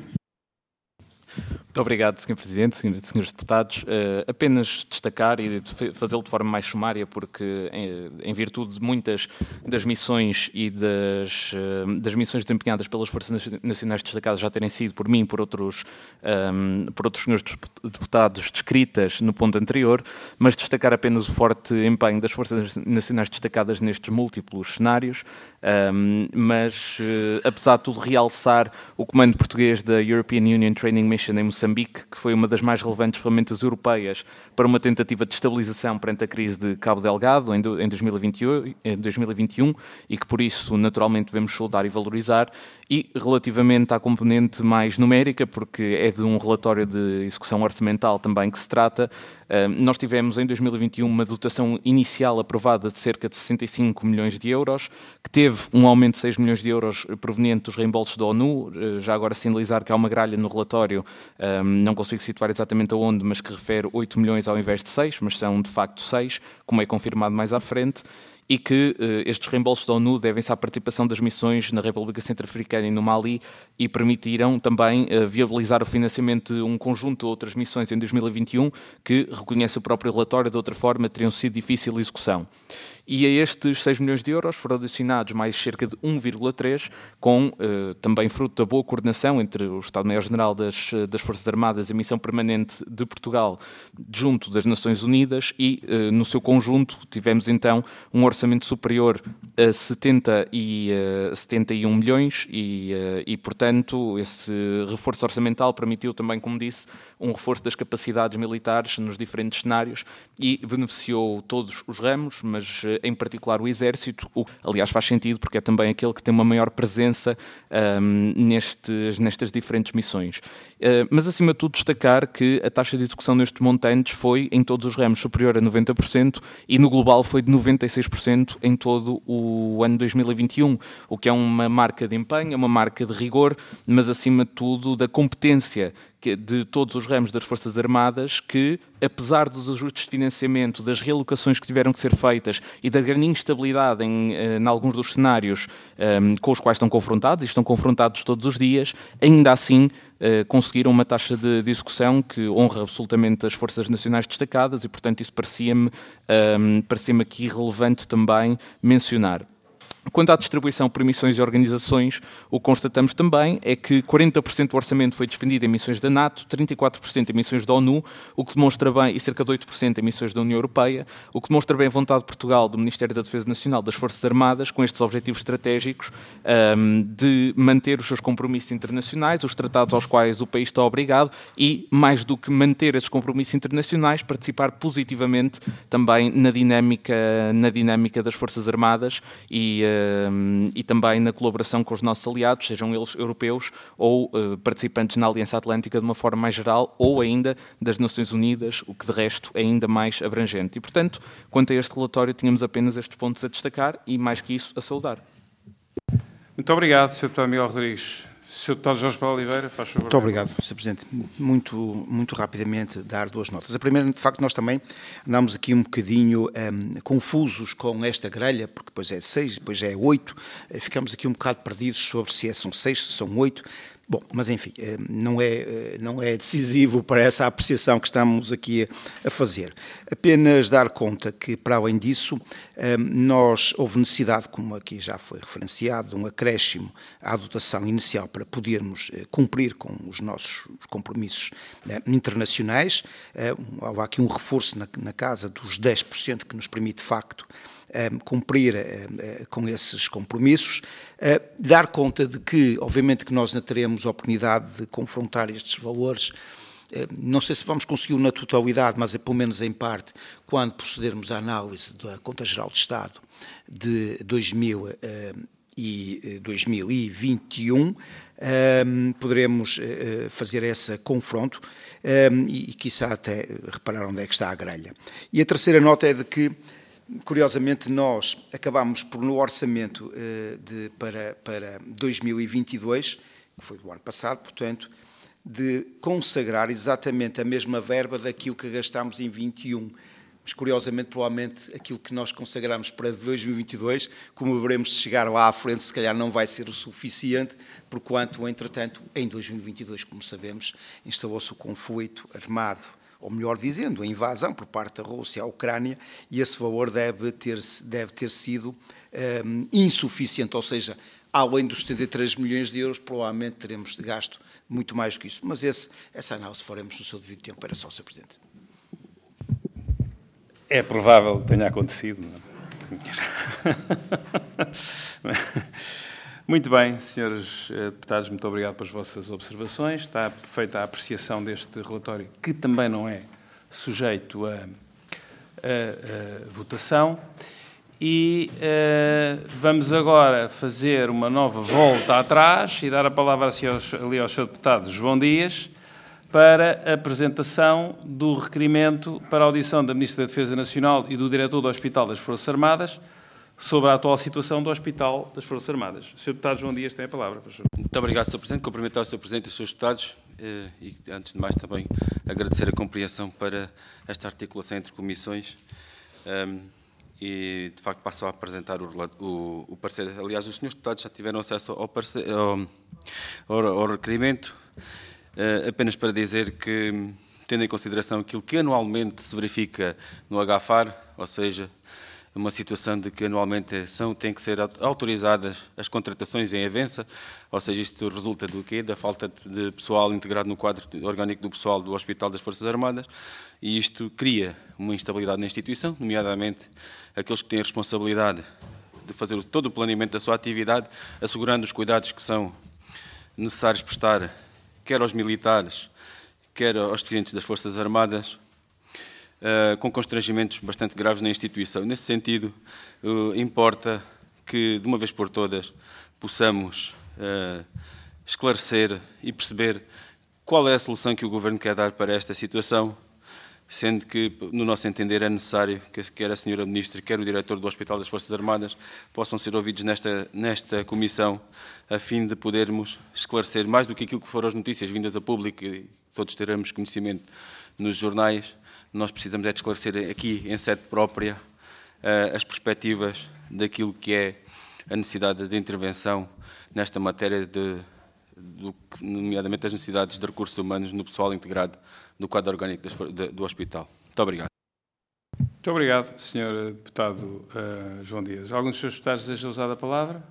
Muito obrigado, senhor Presidente, senhores, senhores Deputados. Uh, apenas destacar e fazê-lo de forma mais sumária, porque em, em virtude de muitas das missões e das, uh, das missões desempenhadas pelas Forças Nacionais destacadas já terem sido por mim e por outros, um, por outros senhores deputados descritas no ponto anterior, mas destacar apenas o forte empenho das Forças Nacionais destacadas nestes múltiplos cenários, um, mas uh, apesar de tudo realçar o comando português da European Union Training Mission em Moçambique, que foi uma das mais relevantes ferramentas europeias para uma tentativa de estabilização perante a crise de Cabo Delgado em dois mil e vinte e um e que por isso naturalmente devemos saudar e valorizar. E relativamente à componente mais numérica, porque é de um relatório de execução orçamental também que se trata, nós tivemos em dois mil e vinte e um uma dotação inicial aprovada de cerca de sessenta e cinco milhões de euros, que teve um aumento de seis milhões de euros proveniente dos reembolsos da ONU. Já agora sinalizar que há uma gralha no relatório, não consigo situar exatamente aonde, mas que refere oito milhões ao invés de seis, mas são de facto seis, como é confirmado mais à frente. E que uh, estes reembolsos da ONU devem-se à participação das missões na República Centro-Africana e no Mali e permitiram também uh, viabilizar o financiamento de um conjunto de outras missões em dois mil e vinte e um que, reconhece o próprio relatório, de outra forma teriam sido de difícil execução. E a estes seis milhões de euros foram adicionados mais cerca de um vírgula três, com uh, também fruto da boa coordenação entre o Estado-Maior-General das, das Forças Armadas e a Missão Permanente de Portugal junto das Nações Unidas e, uh, no seu conjunto, tivemos então um orçamento superior a setenta e um milhões e, uh, e, portanto, esse reforço orçamental permitiu também, como disse, um reforço das capacidades militares nos diferentes cenários e beneficiou todos os ramos, mas em particular o Exército, o, aliás faz sentido porque é também aquele que tem uma maior presença um, nestes, nestas diferentes missões. Uh, mas acima de tudo destacar que a taxa de execução nestes montantes foi em todos os ramos superior a noventa por cento e no global foi de noventa e seis por cento em todo o ano dois mil e vinte e um, o que é uma marca de empenho, é uma marca de rigor, mas acima de tudo da competência de todos os ramos das Forças Armadas que, apesar dos ajustes de financiamento, das realocações que tiveram que ser feitas e da grande instabilidade em, em alguns dos cenários um, com os quais estão confrontados, e estão confrontados todos os dias, ainda assim uh, conseguiram uma taxa de, de execução que honra absolutamente as Forças Nacionais destacadas e, portanto, isso parecia-me um, parecia-me aqui relevante também mencionar. Quanto à distribuição por missões e organizações, o que constatamos também é que quarenta por cento do orçamento foi despendido em missões da NATO, trinta e quatro por cento em missões da ONU, o que demonstra bem, e cerca de oito por cento em missões da União Europeia, o que demonstra bem a vontade de Portugal, do Ministério da Defesa Nacional, das Forças Armadas, com estes objetivos estratégicos um, de manter os seus compromissos internacionais, os tratados aos quais o país está obrigado e, mais do que manter esses compromissos internacionais, participar positivamente também na dinâmica, na dinâmica das Forças Armadas e e também na colaboração com os nossos aliados, sejam eles europeus ou uh, participantes na Aliança Atlântica de uma forma mais geral, ou ainda das Nações Unidas, o que de resto é ainda mais abrangente. E, portanto, quanto a este relatório, tínhamos apenas estes pontos a destacar e, mais que isso, a saudar. Muito obrigado, senhor Deputado Miguel Rodrigues. senhor Deputado Jorge Paulo Oliveira, faz favor. Muito obrigado, senhor Presidente. Muito, muito rapidamente dar duas notas. A primeira, de facto, nós também andamos aqui um bocadinho um, confusos com esta grelha, porque depois é seis, depois é oito, ficamos aqui um bocado perdidos sobre se é, são seis, se são oito. Bom, mas enfim, não é, não é decisivo para essa apreciação que estamos aqui a fazer. Apenas dar conta que, para além disso, nós, houve necessidade, como aqui já foi referenciado, de um acréscimo à dotação inicial para podermos cumprir com os nossos compromissos internacionais. Há aqui um reforço na, na casa dos dez por cento que nos permite, de facto, cumprir com esses compromissos. Dar conta de que, obviamente, que nós não teremos a oportunidade de confrontar estes valores. Não sei se vamos conseguir na totalidade, mas é pelo menos em parte, quando procedermos à análise da Conta Geral de Estado de dois mil e vinte e um, poderemos fazer esse confronto e, quiçá, até reparar onde é que está a grelha. E a terceira nota é de que, curiosamente, nós acabámos por, no orçamento de, para, para dois mil e vinte e dois, que foi do ano passado, portanto, de consagrar exatamente a mesma verba daquilo que gastámos em vinte e um. Mas, curiosamente, provavelmente, aquilo que nós consagramos para dois mil e vinte e dois, como veremos chegar lá à frente, se calhar não vai ser o suficiente, porquanto, entretanto, em dois mil e vinte e dois, como sabemos, instalou-se o conflito armado, ou melhor dizendo, a invasão por parte da Rússia à Ucrânia, e esse valor deve ter, deve ter sido um, insuficiente, ou seja, além dos setenta e três milhões de euros, provavelmente teremos de gasto muito mais do que isso. Mas esse, essa análise faremos no seu devido tempo. Era só, senhor Presidente. É provável que tenha acontecido. Não é? Muito bem, senhores deputados, muito obrigado pelas vossas observações. Está feita a apreciação deste relatório, que também não é sujeito a, a, a votação. E uh, vamos agora fazer uma nova volta atrás e dar a palavra assim aos, ali ao senhor deputado João Dias para a apresentação do requerimento para a audição da Ministra da Defesa Nacional e do Diretor do Hospital das Forças Armadas sobre a atual situação do Hospital das Forças Armadas. O senhor deputado João Dias tem a palavra. Por favor. Muito obrigado, senhor Presidente. Cumprimentar o senhor Presidente e os seus deputados e, antes de mais, também agradecer a compreensão para esta articulação entre comissões. Um, E, de facto, passo a apresentar o, o, o parecer. Aliás, os senhores deputados já tiveram acesso ao, parecer, ao, ao, ao requerimento, uh, apenas para dizer que, tendo em consideração aquilo que anualmente se verifica no H F A R, ou seja, uma situação de que anualmente são, têm que ser autorizadas as contratações em avança, ou seja, isto resulta do quê? Da falta de pessoal integrado no quadro orgânico do pessoal do Hospital das Forças Armadas, e isto cria uma instabilidade na instituição, nomeadamente aqueles que têm a responsabilidade de fazer todo o planeamento da sua atividade, assegurando os cuidados que são necessários prestar, quer aos militares, quer aos docentes das Forças Armadas, uh, com constrangimentos bastante graves na instituição. Nesse sentido, uh, importa que, de uma vez por todas, possamos uh, esclarecer e perceber qual é a solução que o Governo quer dar para esta situação, sendo que, no nosso entender, é necessário que quer a senhora Ministra, quer o Diretor do Hospital das Forças Armadas possam ser ouvidos nesta, nesta comissão, a fim de podermos esclarecer, mais do que aquilo que foram as notícias vindas a público, e todos teremos conhecimento nos jornais, nós precisamos é de esclarecer aqui, em sede própria, as perspectivas daquilo que é a necessidade de intervenção nesta matéria, de, do, nomeadamente as necessidades de recursos humanos no pessoal integrado do quadro orgânico do Hospital. Muito obrigado. Muito obrigado, senhor Deputado uh, João Dias. Algum dos seus deputados deseja usar a palavra?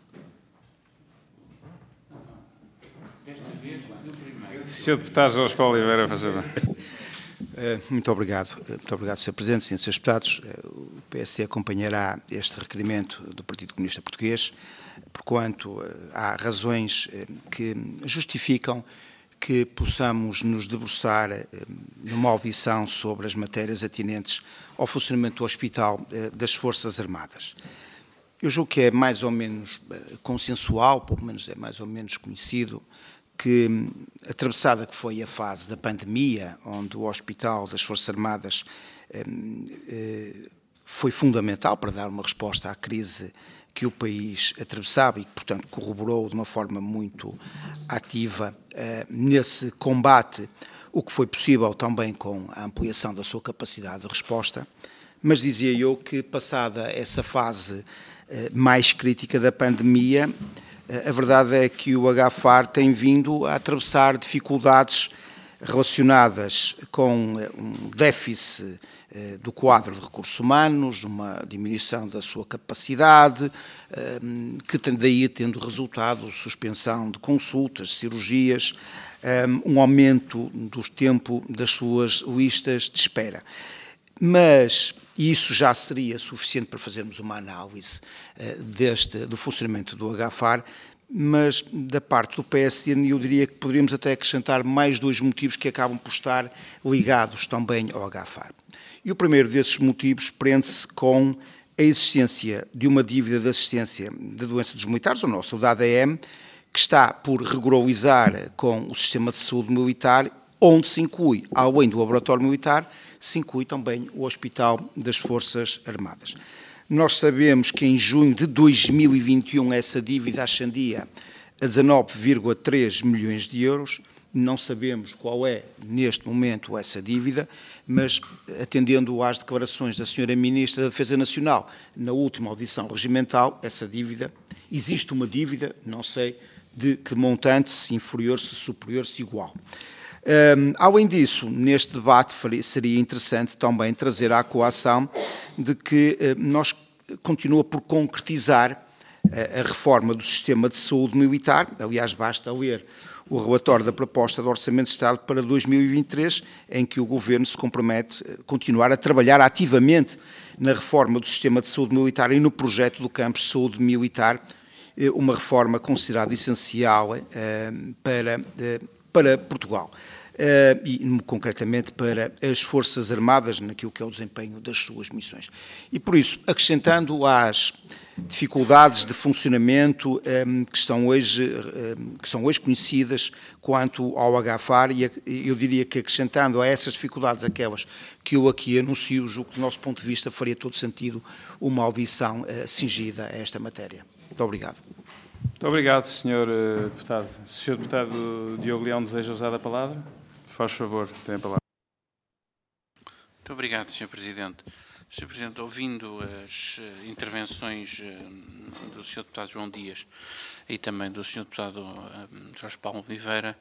senhor Deputado Jorge Paulo Oliveira, faz favor. Muito obrigado. Muito obrigado, senhor Presidente, senhores deputados. O P S D acompanhará este requerimento do Partido Comunista Português, porquanto há razões que justificam que possamos nos debruçar numa audição sobre as matérias atinentes ao funcionamento do Hospital das Forças Armadas. Eu julgo que é mais ou menos consensual, pelo menos é mais ou menos conhecido, que, atravessada que foi a fase da pandemia, onde o Hospital das Forças Armadas foi fundamental para dar uma resposta à crise que o país atravessava e que, portanto, corroborou de uma forma muito ativa uh, nesse combate, o que foi possível também com a ampliação da sua capacidade de resposta, mas dizia eu que, passada essa fase uh, mais crítica da pandemia, a verdade é que o AGAFAR tem vindo a atravessar dificuldades relacionadas com um déficit do quadro de recursos humanos, uma diminuição da sua capacidade, que daí tendo resultado suspensão de consultas, cirurgias, um aumento do tempo das suas listas de espera. Mas isso já seria suficiente para fazermos uma análise deste, do funcionamento do AGAFAR, mas da parte do P S D eu diria que poderíamos até acrescentar mais dois motivos que acabam por estar ligados também ao AGAFAR. E o primeiro desses motivos prende-se com a existência de uma dívida de assistência da doença dos militares, o nosso, o D A D M, que está por regularizar com o sistema de saúde militar, onde se inclui, além do laboratório militar, se inclui também o Hospital das Forças Armadas. Nós sabemos que em junho de dois mil e vinte e um essa dívida ascendia a dezanove vírgula três milhões de euros. Não sabemos qual é, neste momento, essa dívida, mas, atendendo às declarações da senhora Ministra da Defesa Nacional, na última audição regimental, essa dívida, existe uma dívida, não sei de que montante, se inferior, se superior, se igual. Um, além disso, neste debate seria interessante também trazer à coação de que uh, nós continua por concretizar uh, a reforma do sistema de saúde militar. Aliás, basta ler o relatório da proposta do Orçamento de Estado para dois mil e vinte e três, em que o Governo se compromete a continuar a trabalhar ativamente na reforma do sistema de saúde militar e no projeto do campus de saúde militar, uma reforma considerada essencial uh, para, uh, para Portugal. Uh, e concretamente para as Forças Armadas naquilo que é o desempenho das suas missões. E por isso, acrescentando às dificuldades de funcionamento um, que, estão hoje, um, que são hoje conhecidas quanto ao AGAFAR, e eu diria que acrescentando a essas dificuldades aquelas que eu aqui anuncio, julgo que do nosso ponto de vista faria todo sentido uma audição uh, cingida a esta matéria. Muito obrigado. Muito obrigado, senhor uh, Deputado. O senhor Deputado Diogo Leão deseja usar a palavra? Faz favor, tem a palavra. Muito obrigado, senhor Presidente. senhor Presidente, ouvindo as intervenções do senhor Deputado João Dias e também do senhor Deputado Jorge Paulo Oliveira,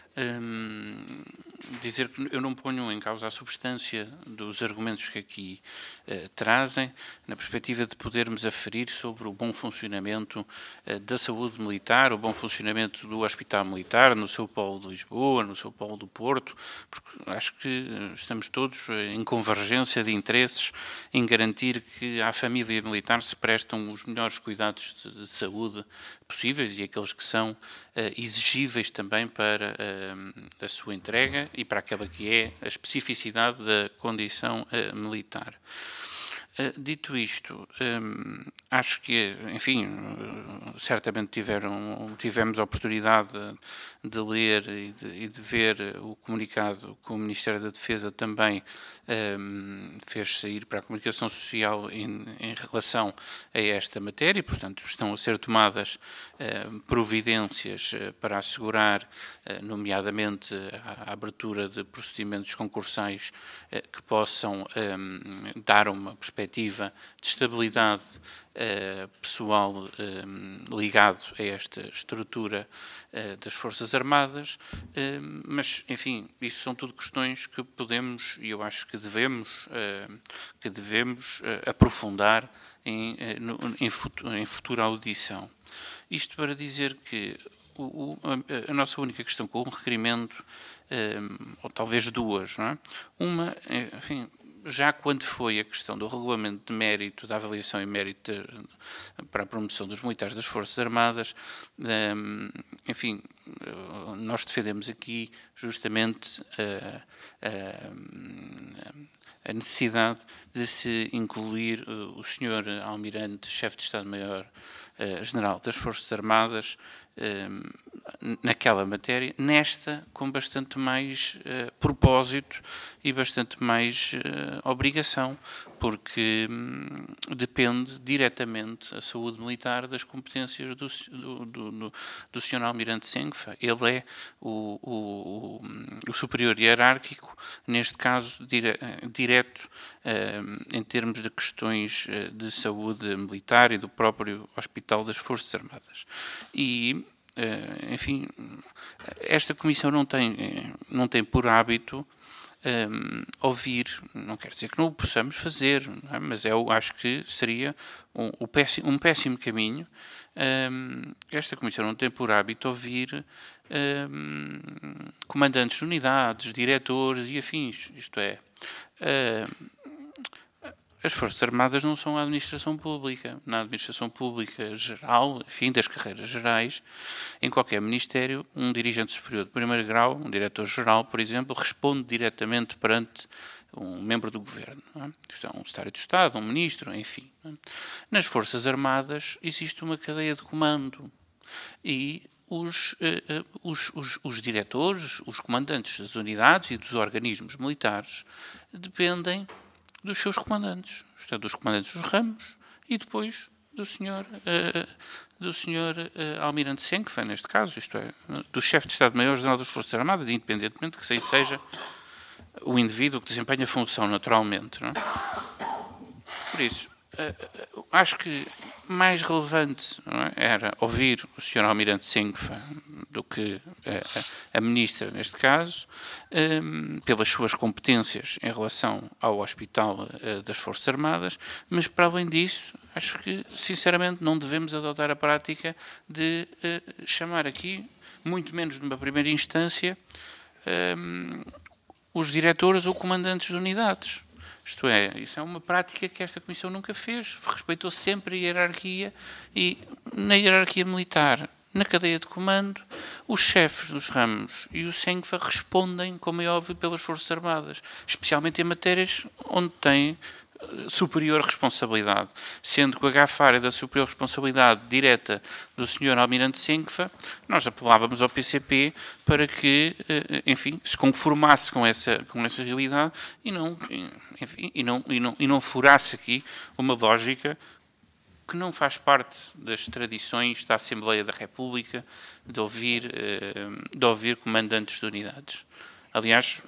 Um, dizer que eu não ponho em causa a substância dos argumentos que aqui uh, trazem, na perspectiva de podermos aferir sobre o bom funcionamento uh, da saúde militar, o bom funcionamento do Hospital Militar, no seu polo de Lisboa, no seu polo do Porto, porque acho que uh, estamos todos uh, em convergência de interesses em garantir que à família militar se prestam os melhores cuidados de, de saúde possíveis e aqueles que são uh, exigíveis também para uh, a sua entrega e para aquela que é a especificidade da condição uh, militar. Uh, dito isto, um, acho que, enfim, uh, certamente tiveram, tivemos a oportunidade de, de ler e de, e de ver o comunicado que o Ministério da Defesa também um, fez sair para a comunicação social em, em relação a esta matéria, e, portanto, estão a ser tomadas uh, providências uh, para assegurar, uh, nomeadamente, a, a abertura de procedimentos concursais uh, que possam um, dar uma perspectiva de estabilidade uh, pessoal uh, ligado a esta estrutura uh, das Forças Armadas, uh, mas, enfim, isso são tudo questões que podemos, e eu acho que devemos, uh, que devemos uh, aprofundar em, uh, no, em, futu em futura audição. Isto para dizer que o, o, a, a nossa única questão com o requerimento, uh, ou talvez duas, não é? Uma, enfim, já quando foi a questão do regulamento de mérito, da avaliação em mérito de, para a promoção dos militares das Forças Armadas, um, enfim, nós defendemos aqui justamente uh, uh, a necessidade de se incluir uh, o senhor Almirante, chefe de Estado-Maior uh, General das Forças Armadas, um, naquela matéria, nesta com bastante mais uh, propósito e bastante mais uh, obrigação, porque hum, depende diretamente a saúde militar das competências do, do, do, do senhor Almirante Senfa. Ele é o, o, o superior hierárquico, neste caso dire, direto, uh, em termos de questões uh, de saúde militar e do próprio Hospital das Forças Armadas. E enfim, esta Comissão não tem, não tem por hábito um, ouvir, não quer dizer que não o possamos fazer, não é? Mas eu acho que seria um, um, péssimo, um péssimo caminho. Um, esta Comissão não tem por hábito ouvir um, comandantes de unidades, diretores e afins, isto é... Um, As Forças Armadas não são a administração pública. Na administração pública geral, enfim, das carreiras gerais, em qualquer ministério, um dirigente superior de primeiro grau, um diretor-geral, por exemplo, responde diretamente perante um membro do governo. Não é? Isto é um secretário de Estado, um ministro, enfim. Não é? Nas Forças Armadas existe uma cadeia de comando e os, uh, uh, os, os, os diretores, os comandantes das unidades e dos organismos militares dependem dos seus comandantes, isto é, dos comandantes dos ramos e depois do senhor, uh, do senhor uh, Almirante Senfa, neste caso, isto é, do chefe de Estado-Maior-General das Forças Armadas, independentemente que assim seja o indivíduo que desempenha a função, naturalmente. Não é? Por isso, uh, uh, acho que mais relevante não é, era ouvir o senhor Almirante Senfa do que uh, a ministra, neste caso, um, pelas suas competências em relação ao Hospital uh, das Forças Armadas, mas, para além disso, acho que, sinceramente, não devemos adotar a prática de uh, chamar aqui, muito menos numa primeira instância, um, os diretores ou comandantes de unidades. Isto é, isso é uma prática que esta Comissão nunca fez, respeitou sempre a hierarquia e, na hierarquia militar, na cadeia de comando, os chefes dos ramos e o Senfa respondem, como é óbvio, pelas Forças Armadas, especialmente em matérias onde têm superior responsabilidade, sendo que o H F A R é da superior responsabilidade direta do senhor Almirante Senfa, nós apelávamos ao P C P para que, enfim, se conformasse com essa, com essa realidade e não, enfim, e, não, e, não, e não furasse aqui uma lógica que não faz parte das tradições da Assembleia da República de ouvir, de ouvir comandantes de unidades. Aliás,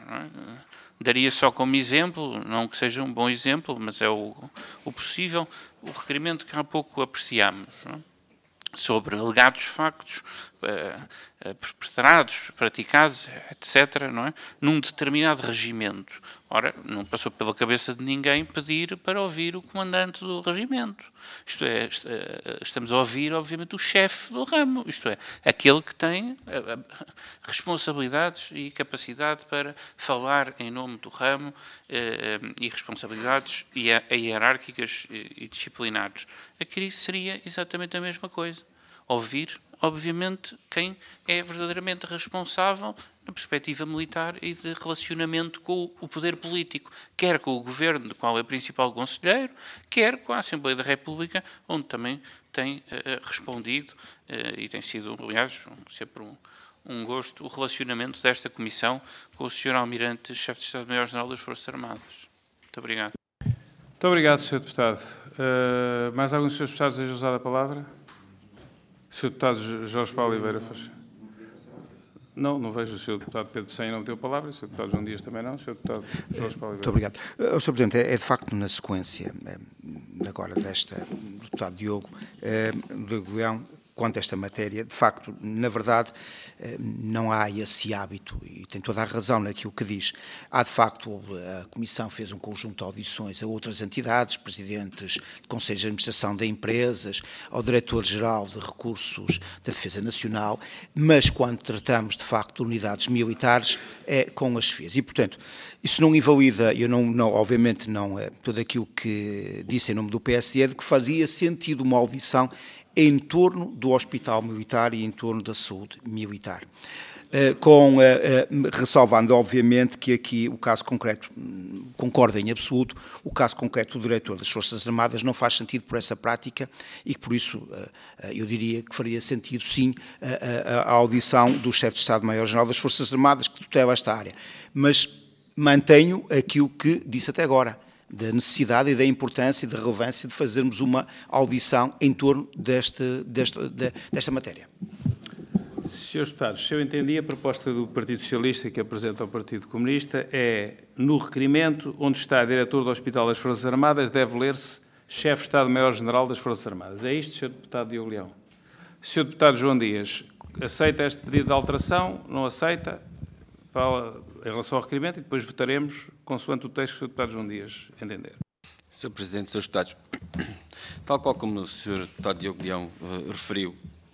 daria só como exemplo, não que seja um bom exemplo, mas é o, o possível, o requerimento que há pouco apreciámos, não é? Sobre alegados factos uh, uh, perpetrados, praticados, etcétera, não é? Num determinado regimento. Ora, não passou pela cabeça de ninguém pedir para ouvir o comandante do regimento. Isto é, estamos a ouvir, obviamente, o chefe do ramo, isto é, aquele que tem responsabilidades e capacidade para falar em nome do ramo e responsabilidades hierárquicas e disciplinares. Aqui seria exatamente a mesma coisa. Ouvir, obviamente, quem é verdadeiramente responsável na perspectiva militar e de relacionamento com o poder político, quer com o governo, do qual é principal conselheiro, quer com a Assembleia da República, onde também tem uh, respondido, uh, e tem sido, aliás, sempre um, um gosto, o relacionamento desta Comissão com o senhor Almirante, chefe de Estado-Maior-General das Forças Armadas. Muito obrigado. Muito obrigado, senhor Deputado. Uh, mais alguns senhores Deputados desejam usar a palavra? senhor Deputado Jorge Paulo Oliveira, faz. Não, não vejo o senhor Deputado Pedro Senha não ter a palavra, o senhor Deputado João Dias também não, o senhor Deputado Jorge Paulo Oliveira. Muito obrigado. Uh, senhor Presidente, é, é de facto na sequência, agora desta, do Deputado Diogo, uh, do Leão, quanto a esta matéria, de facto, na verdade, não há esse hábito, e tem toda a razão naquilo que diz. Há, de facto, a Comissão fez um conjunto de audições a outras entidades, presidentes de conselhos de administração de empresas, ao diretor-geral de recursos da Defesa Nacional, mas quando tratamos, de facto, de unidades militares, é com as F I As. E, portanto, isso não invalida, eu não, não, obviamente não, é tudo aquilo que disse em nome do P S D, de que fazia sentido uma audição em torno do Hospital Militar e em torno da saúde militar. com, ressalvando, obviamente, que aqui o caso concreto, concordo em absoluto, o caso concreto do diretor das Forças Armadas não faz sentido por essa prática e que, por isso, eu diria que faria sentido, sim, a, a audição do chefe de Estado-Maior-General das Forças Armadas, que tutela esta área. Mas mantenho aquilo que disse até agora, da necessidade e da importância e da relevância de fazermos uma audição em torno deste, deste, desta matéria. Senhores deputados, se eu entendi, a proposta do Partido Socialista que apresenta ao Partido Comunista é, no requerimento, onde está diretor do Hospital das Forças Armadas, deve ler-se chefe de Estado-Maior-General das Forças Armadas. É isto, senhor deputado Diogo Leão? senhor deputado João Dias, aceita este pedido de alteração? Não aceita? Fala em relação ao requerimento e depois votaremos consoante o texto que o senhor deputado João Dias entender. senhor Presidente, senhores deputados, tal qual como o senhor deputado Diogo Leão uh, referiu,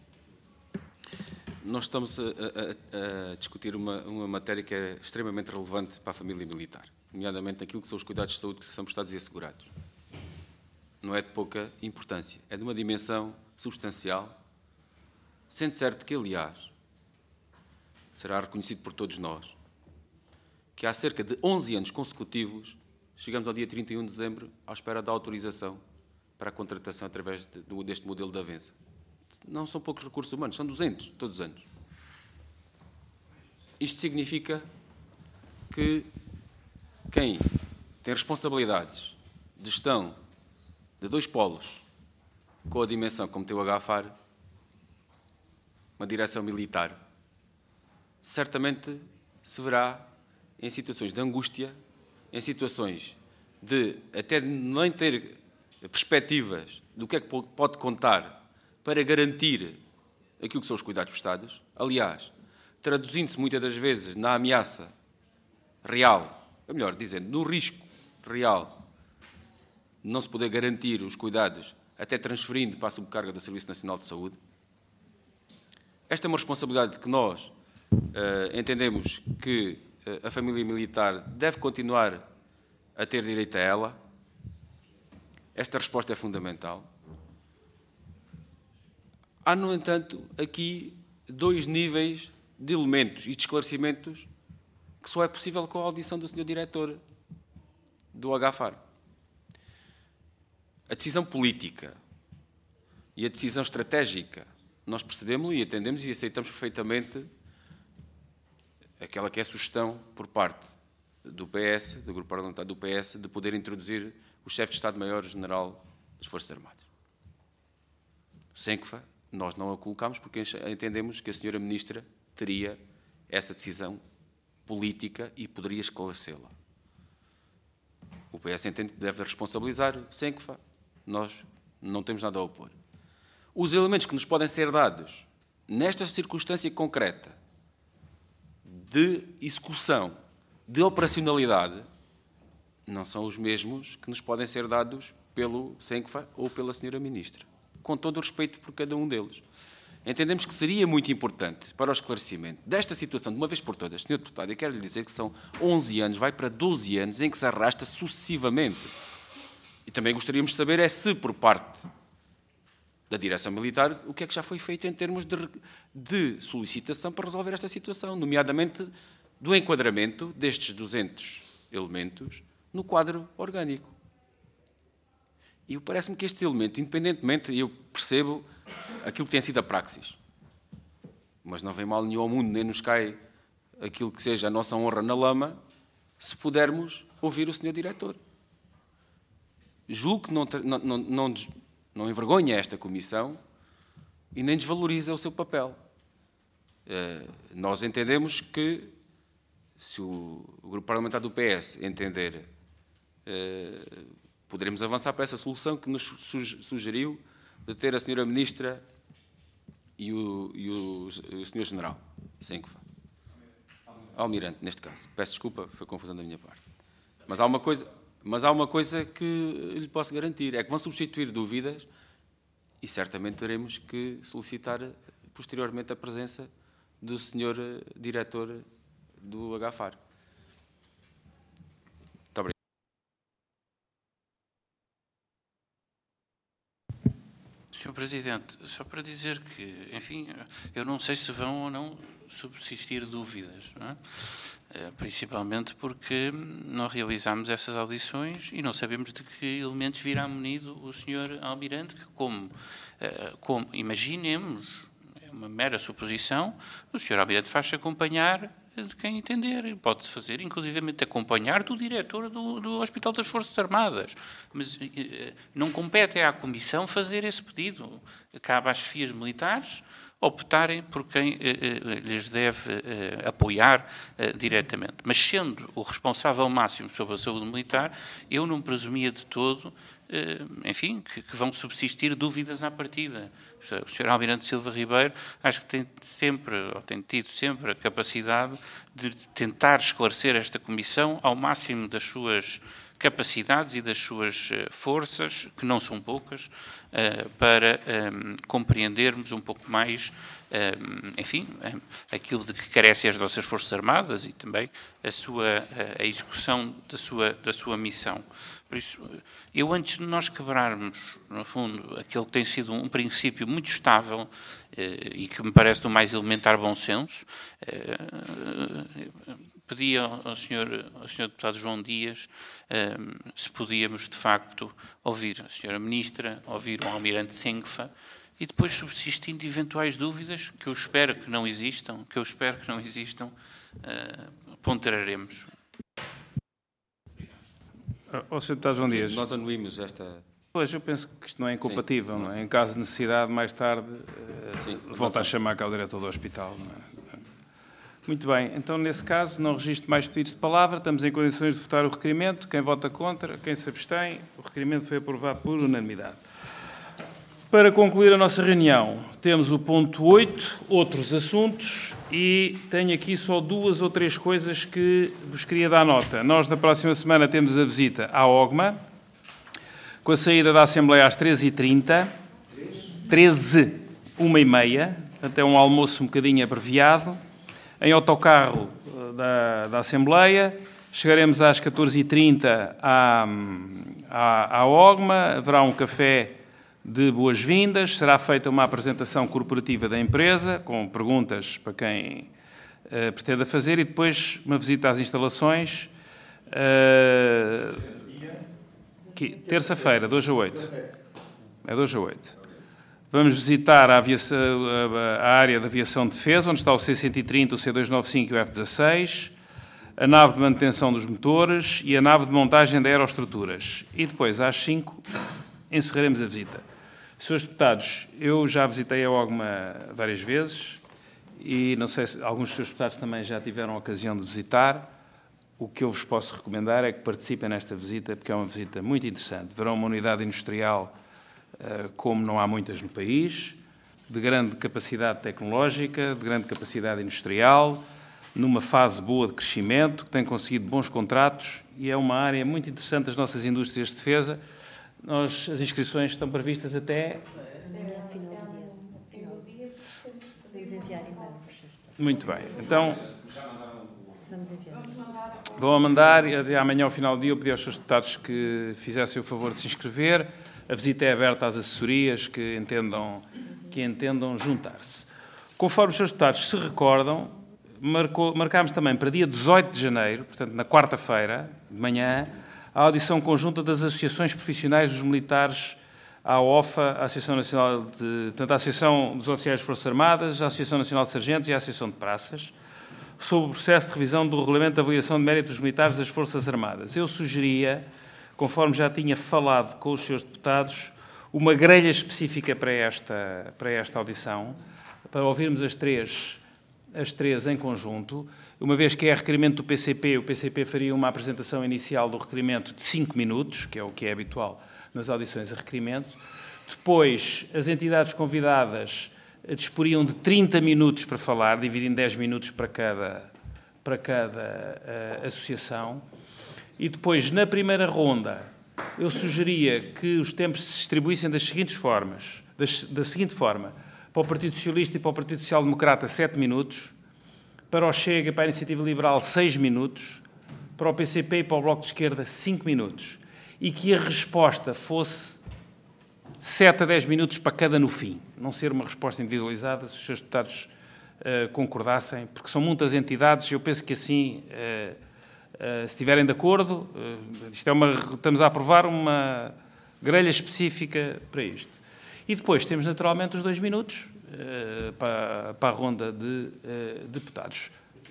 nós estamos a, a, a discutir uma, uma matéria que é extremamente relevante para a família militar, nomeadamente aquilo que são os cuidados de saúde que são prestados e assegurados. Não é de pouca importância, é de uma dimensão substancial, sendo certo que, aliás, será reconhecido por todos nós, que há cerca de onze anos consecutivos chegamos ao dia trinta e um de dezembro à espera da autorização para a contratação através de, de, deste modelo de avança. Não são poucos recursos humanos, são duzentos todos os anos. Isto significa que quem tem responsabilidades de gestão de dois polos com a dimensão como tem o AGAFAR, uma direção militar, certamente se verá em situações de angústia, em situações de até nem ter perspectivas do que é que pode contar para garantir aquilo que são os cuidados prestados, aliás, traduzindo-se muitas das vezes na ameaça real, ou melhor, dizendo, no risco real, de não se poder garantir os cuidados, até transferindo para a subcarga do Serviço Nacional de Saúde. Esta é uma responsabilidade que nós uh, entendemos que uh, a família militar deve continuar a ter direito a ela. Esta resposta é fundamental. Há, no entanto, aqui dois níveis de elementos e de esclarecimentos que só é possível com a audição do senhor Diretor do AGAFAR. A decisão política e a decisão estratégica, nós percebemos e entendemos e aceitamos perfeitamente aquela que é a sugestão por parte do P S, do Grupo Parlamentar do P S, de poder introduzir o chefe de Estado-Maior-General das Forças Armadas. Senqufa, nós não a colocamos porque entendemos que a senhora Ministra teria essa decisão política e poderia esclarecê-la. O P S entende que deve responsabilizar Senqufa, nós não temos nada a opor. Os elementos que nos podem ser dados nesta circunstância concreta de execução, de operacionalidade, não são os mesmos que nos podem ser dados pelo Senqufa ou pela senhora Ministra, com todo o respeito por cada um deles. Entendemos que seria muito importante para o esclarecimento desta situação, de uma vez por todas, senhor Deputado, eu quero lhe dizer que são onze anos, vai para doze anos, em que se arrasta sucessivamente. E também gostaríamos de saber é se, por parte da Direção Militar, o que é que já foi feito em termos de, de solicitação para resolver esta situação, nomeadamente do enquadramento destes duzentos elementos no quadro orgânico. E parece-me que estes elementos, independentemente, eu percebo aquilo que tem sido a praxis, mas não vem mal nenhum ao mundo, nem nos cai aquilo que seja a nossa honra na lama, se pudermos ouvir o senhor Diretor. Julgo que não, não, não, não, não envergonha esta Comissão e nem desvaloriza o seu papel. Uh, nós entendemos que, se o, o Grupo Parlamentar do P S entender, uh, poderemos avançar para essa solução que nos sugeriu de ter a senhora Ministra e o, e o, o senhor General, Senqufa. Almirante, neste caso. Peço desculpa, foi confusão da minha parte. Mas há uma coisa, mas há uma coisa que lhe posso garantir, é que vão substituir dúvidas e certamente teremos que solicitar posteriormente a presença do senhor Diretor do AGAFAR. Muito obrigado. senhor Presidente, só para dizer que, enfim, eu não sei se vão ou não subsistir dúvidas, não é? Principalmente porque não realizámos essas audições e não sabemos de que elementos virá munido o senhor Almirante, que como, como imaginemos, é uma mera suposição, o senhor Almirante faz-se acompanhar de quem entender. Pode-se fazer, inclusivamente, acompanhar do diretor do, do Hospital das Forças Armadas. Mas eh, não compete à Comissão fazer esse pedido. Cabe às chefias militares optarem por quem eh, eh, lhes deve eh, apoiar eh, diretamente. Mas sendo o responsável máximo sobre a saúde militar, eu não presumia de todo, eh, enfim, que, que vão subsistir dúvidas à partida. O senhor Almirante Silva Ribeiro acho que tem sempre, ou tem tido sempre a capacidade de tentar esclarecer esta Comissão ao máximo das suas capacidades e das suas forças, que não são poucas, para um, compreendermos um pouco mais, um, enfim, um, aquilo de que carecem as nossas Forças Armadas e também a, sua, a execução da sua, da sua missão. Por isso, eu antes de nós quebrarmos, no fundo, aquele que tem sido um princípio muito estável eh, e que me parece do mais elementar bom senso, eh, pedi ao senhor, ao senhor Deputado João Dias eh, se podíamos, de facto, ouvir a senhora Ministra, ouvir o Almirante Sengfa e depois, subsistindo eventuais dúvidas, que eu espero que não existam, que eu espero que não existam, eh, ponderaremos. Ó, senhor Deputado João Dias. Nós anuímos esta... Pois, eu penso que isto não é incompatível, não é? Em caso de necessidade, mais tarde, Sim, volta a chamar cá o diretor do hospital, não é? Muito bem, então, nesse caso, não registro mais pedidos de palavra, estamos em condições de votar o requerimento. Quem vota contra, quem se abstém, o requerimento foi aprovado por unanimidade. Para concluir a nossa reunião, temos o ponto oito, outros assuntos, e tenho aqui só duas ou três coisas que vos queria dar nota. Nós, na próxima semana, temos a visita à OGMA, com a saída da Assembleia às treze e trinta, treze, uma e meia, até um almoço um bocadinho abreviado, em autocarro da, da Assembleia. Chegaremos às catorze e trinta à, à, à OGMA, haverá um café de boas-vindas, será feita uma apresentação corporativa da empresa, com perguntas para quem uh, pretenda fazer, e depois uma visita às instalações, uh, terça-feira, dois a oito. É dois a oito. Vamos visitar a, aviação, a área de aviação de defesa, onde está o C cento e trinta, o C duzentos e noventa e cinco e o F dezasseis, a nave de manutenção dos motores e a nave de montagem de aeroestruturas. E depois, às cinco, encerraremos a visita. Senhores Deputados, eu já visitei a OGMA várias vezes e não sei se alguns dos senhores deputados também já tiveram a ocasião de visitar. O que eu vos posso recomendar é que participem nesta visita, porque é uma visita muito interessante. Verão uma unidade industrial uh, como não há muitas no país, de grande capacidade tecnológica, de grande capacidade industrial, numa fase boa de crescimento, que tem conseguido bons contratos e é uma área muito interessante das nossas indústrias de defesa. Nós, as inscrições estão previstas até... Final do dia. Podemos enviar e-mail para os seus. Muito bem. Então, Vamos enviar. vão a mandar, e amanhã, ao final do dia, eu pedi aos seus deputados que fizessem o favor de se inscrever. A visita é aberta às assessorias que entendam, que entendam juntar-se. Conforme os seus deputados se recordam, marcou, marcámos também para dia dezoito de janeiro, portanto, na quarta-feira, de manhã, a audição conjunta das associações profissionais dos militares, a OFA, a Associação Nacional de, portanto, a Associação dos Oficiais das Forças Armadas, a Associação Nacional de Sargentos e a Associação de Praças, sobre o processo de revisão do Regulamento de Avaliação de Mérito dos Militares das Forças Armadas. Eu sugeria, conforme já tinha falado com os seus deputados, uma grelha específica para esta, para esta audição, para ouvirmos as três, as três em conjunto. Uma vez que é requerimento do P C P, o P C P faria uma apresentação inicial do requerimento de cinco minutos, que é o que é habitual nas audições a requerimento. Depois, as entidades convidadas disporiam de trinta minutos para falar, dividindo dez minutos para cada, para cada uh, associação. E depois, na primeira ronda, eu sugeria que os tempos se distribuíssem das seguintes formas, das, da seguinte forma: para o Partido Socialista e para o Partido Social Democrata, sete minutos, para o Chega e para a Iniciativa Liberal, seis minutos, para o P C P e para o Bloco de Esquerda, cinco minutos, e que a resposta fosse sete a dez minutos para cada no fim, não ser uma resposta individualizada, se os seus deputados uh, concordassem, porque são muitas entidades, eu penso que assim, uh, uh, se estiverem de acordo, uh, isto é uma, estamos a aprovar uma grelha específica para isto. E depois temos naturalmente os dois minutos uh, para, para a ronda de uh, deputados.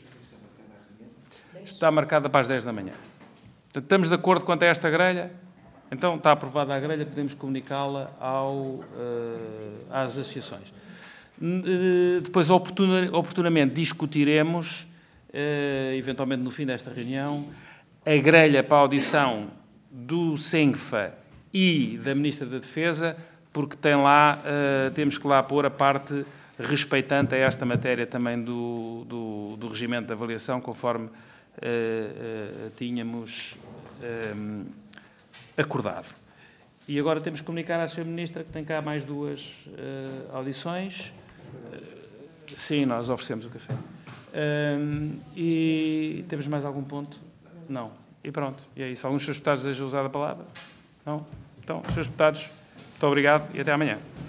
Está marcada para as dez da manhã. Portanto, estamos de acordo quanto a esta grelha? Então, está aprovada a grelha, podemos comunicá-la ao, uh, às associações. Uh, depois, oportuna, oportunamente, discutiremos, uh, eventualmente no fim desta reunião, a grelha para a audição do SENGFA e da Ministra da Defesa, porque tem lá, uh, temos que lá pôr a parte respeitante a esta matéria também do, do, do regimento de avaliação, conforme uh, uh, tínhamos um, acordado. E agora temos que comunicar à senhora Ministra que tem cá mais duas uh, audições. Uh, sim, nós oferecemos o café. Uh, e temos mais algum ponto? Não. E pronto. E é isso. Alguns dos seus deputados desejam usar a palavra? Não? Então, senhores deputados, muito obrigado e até amanhã.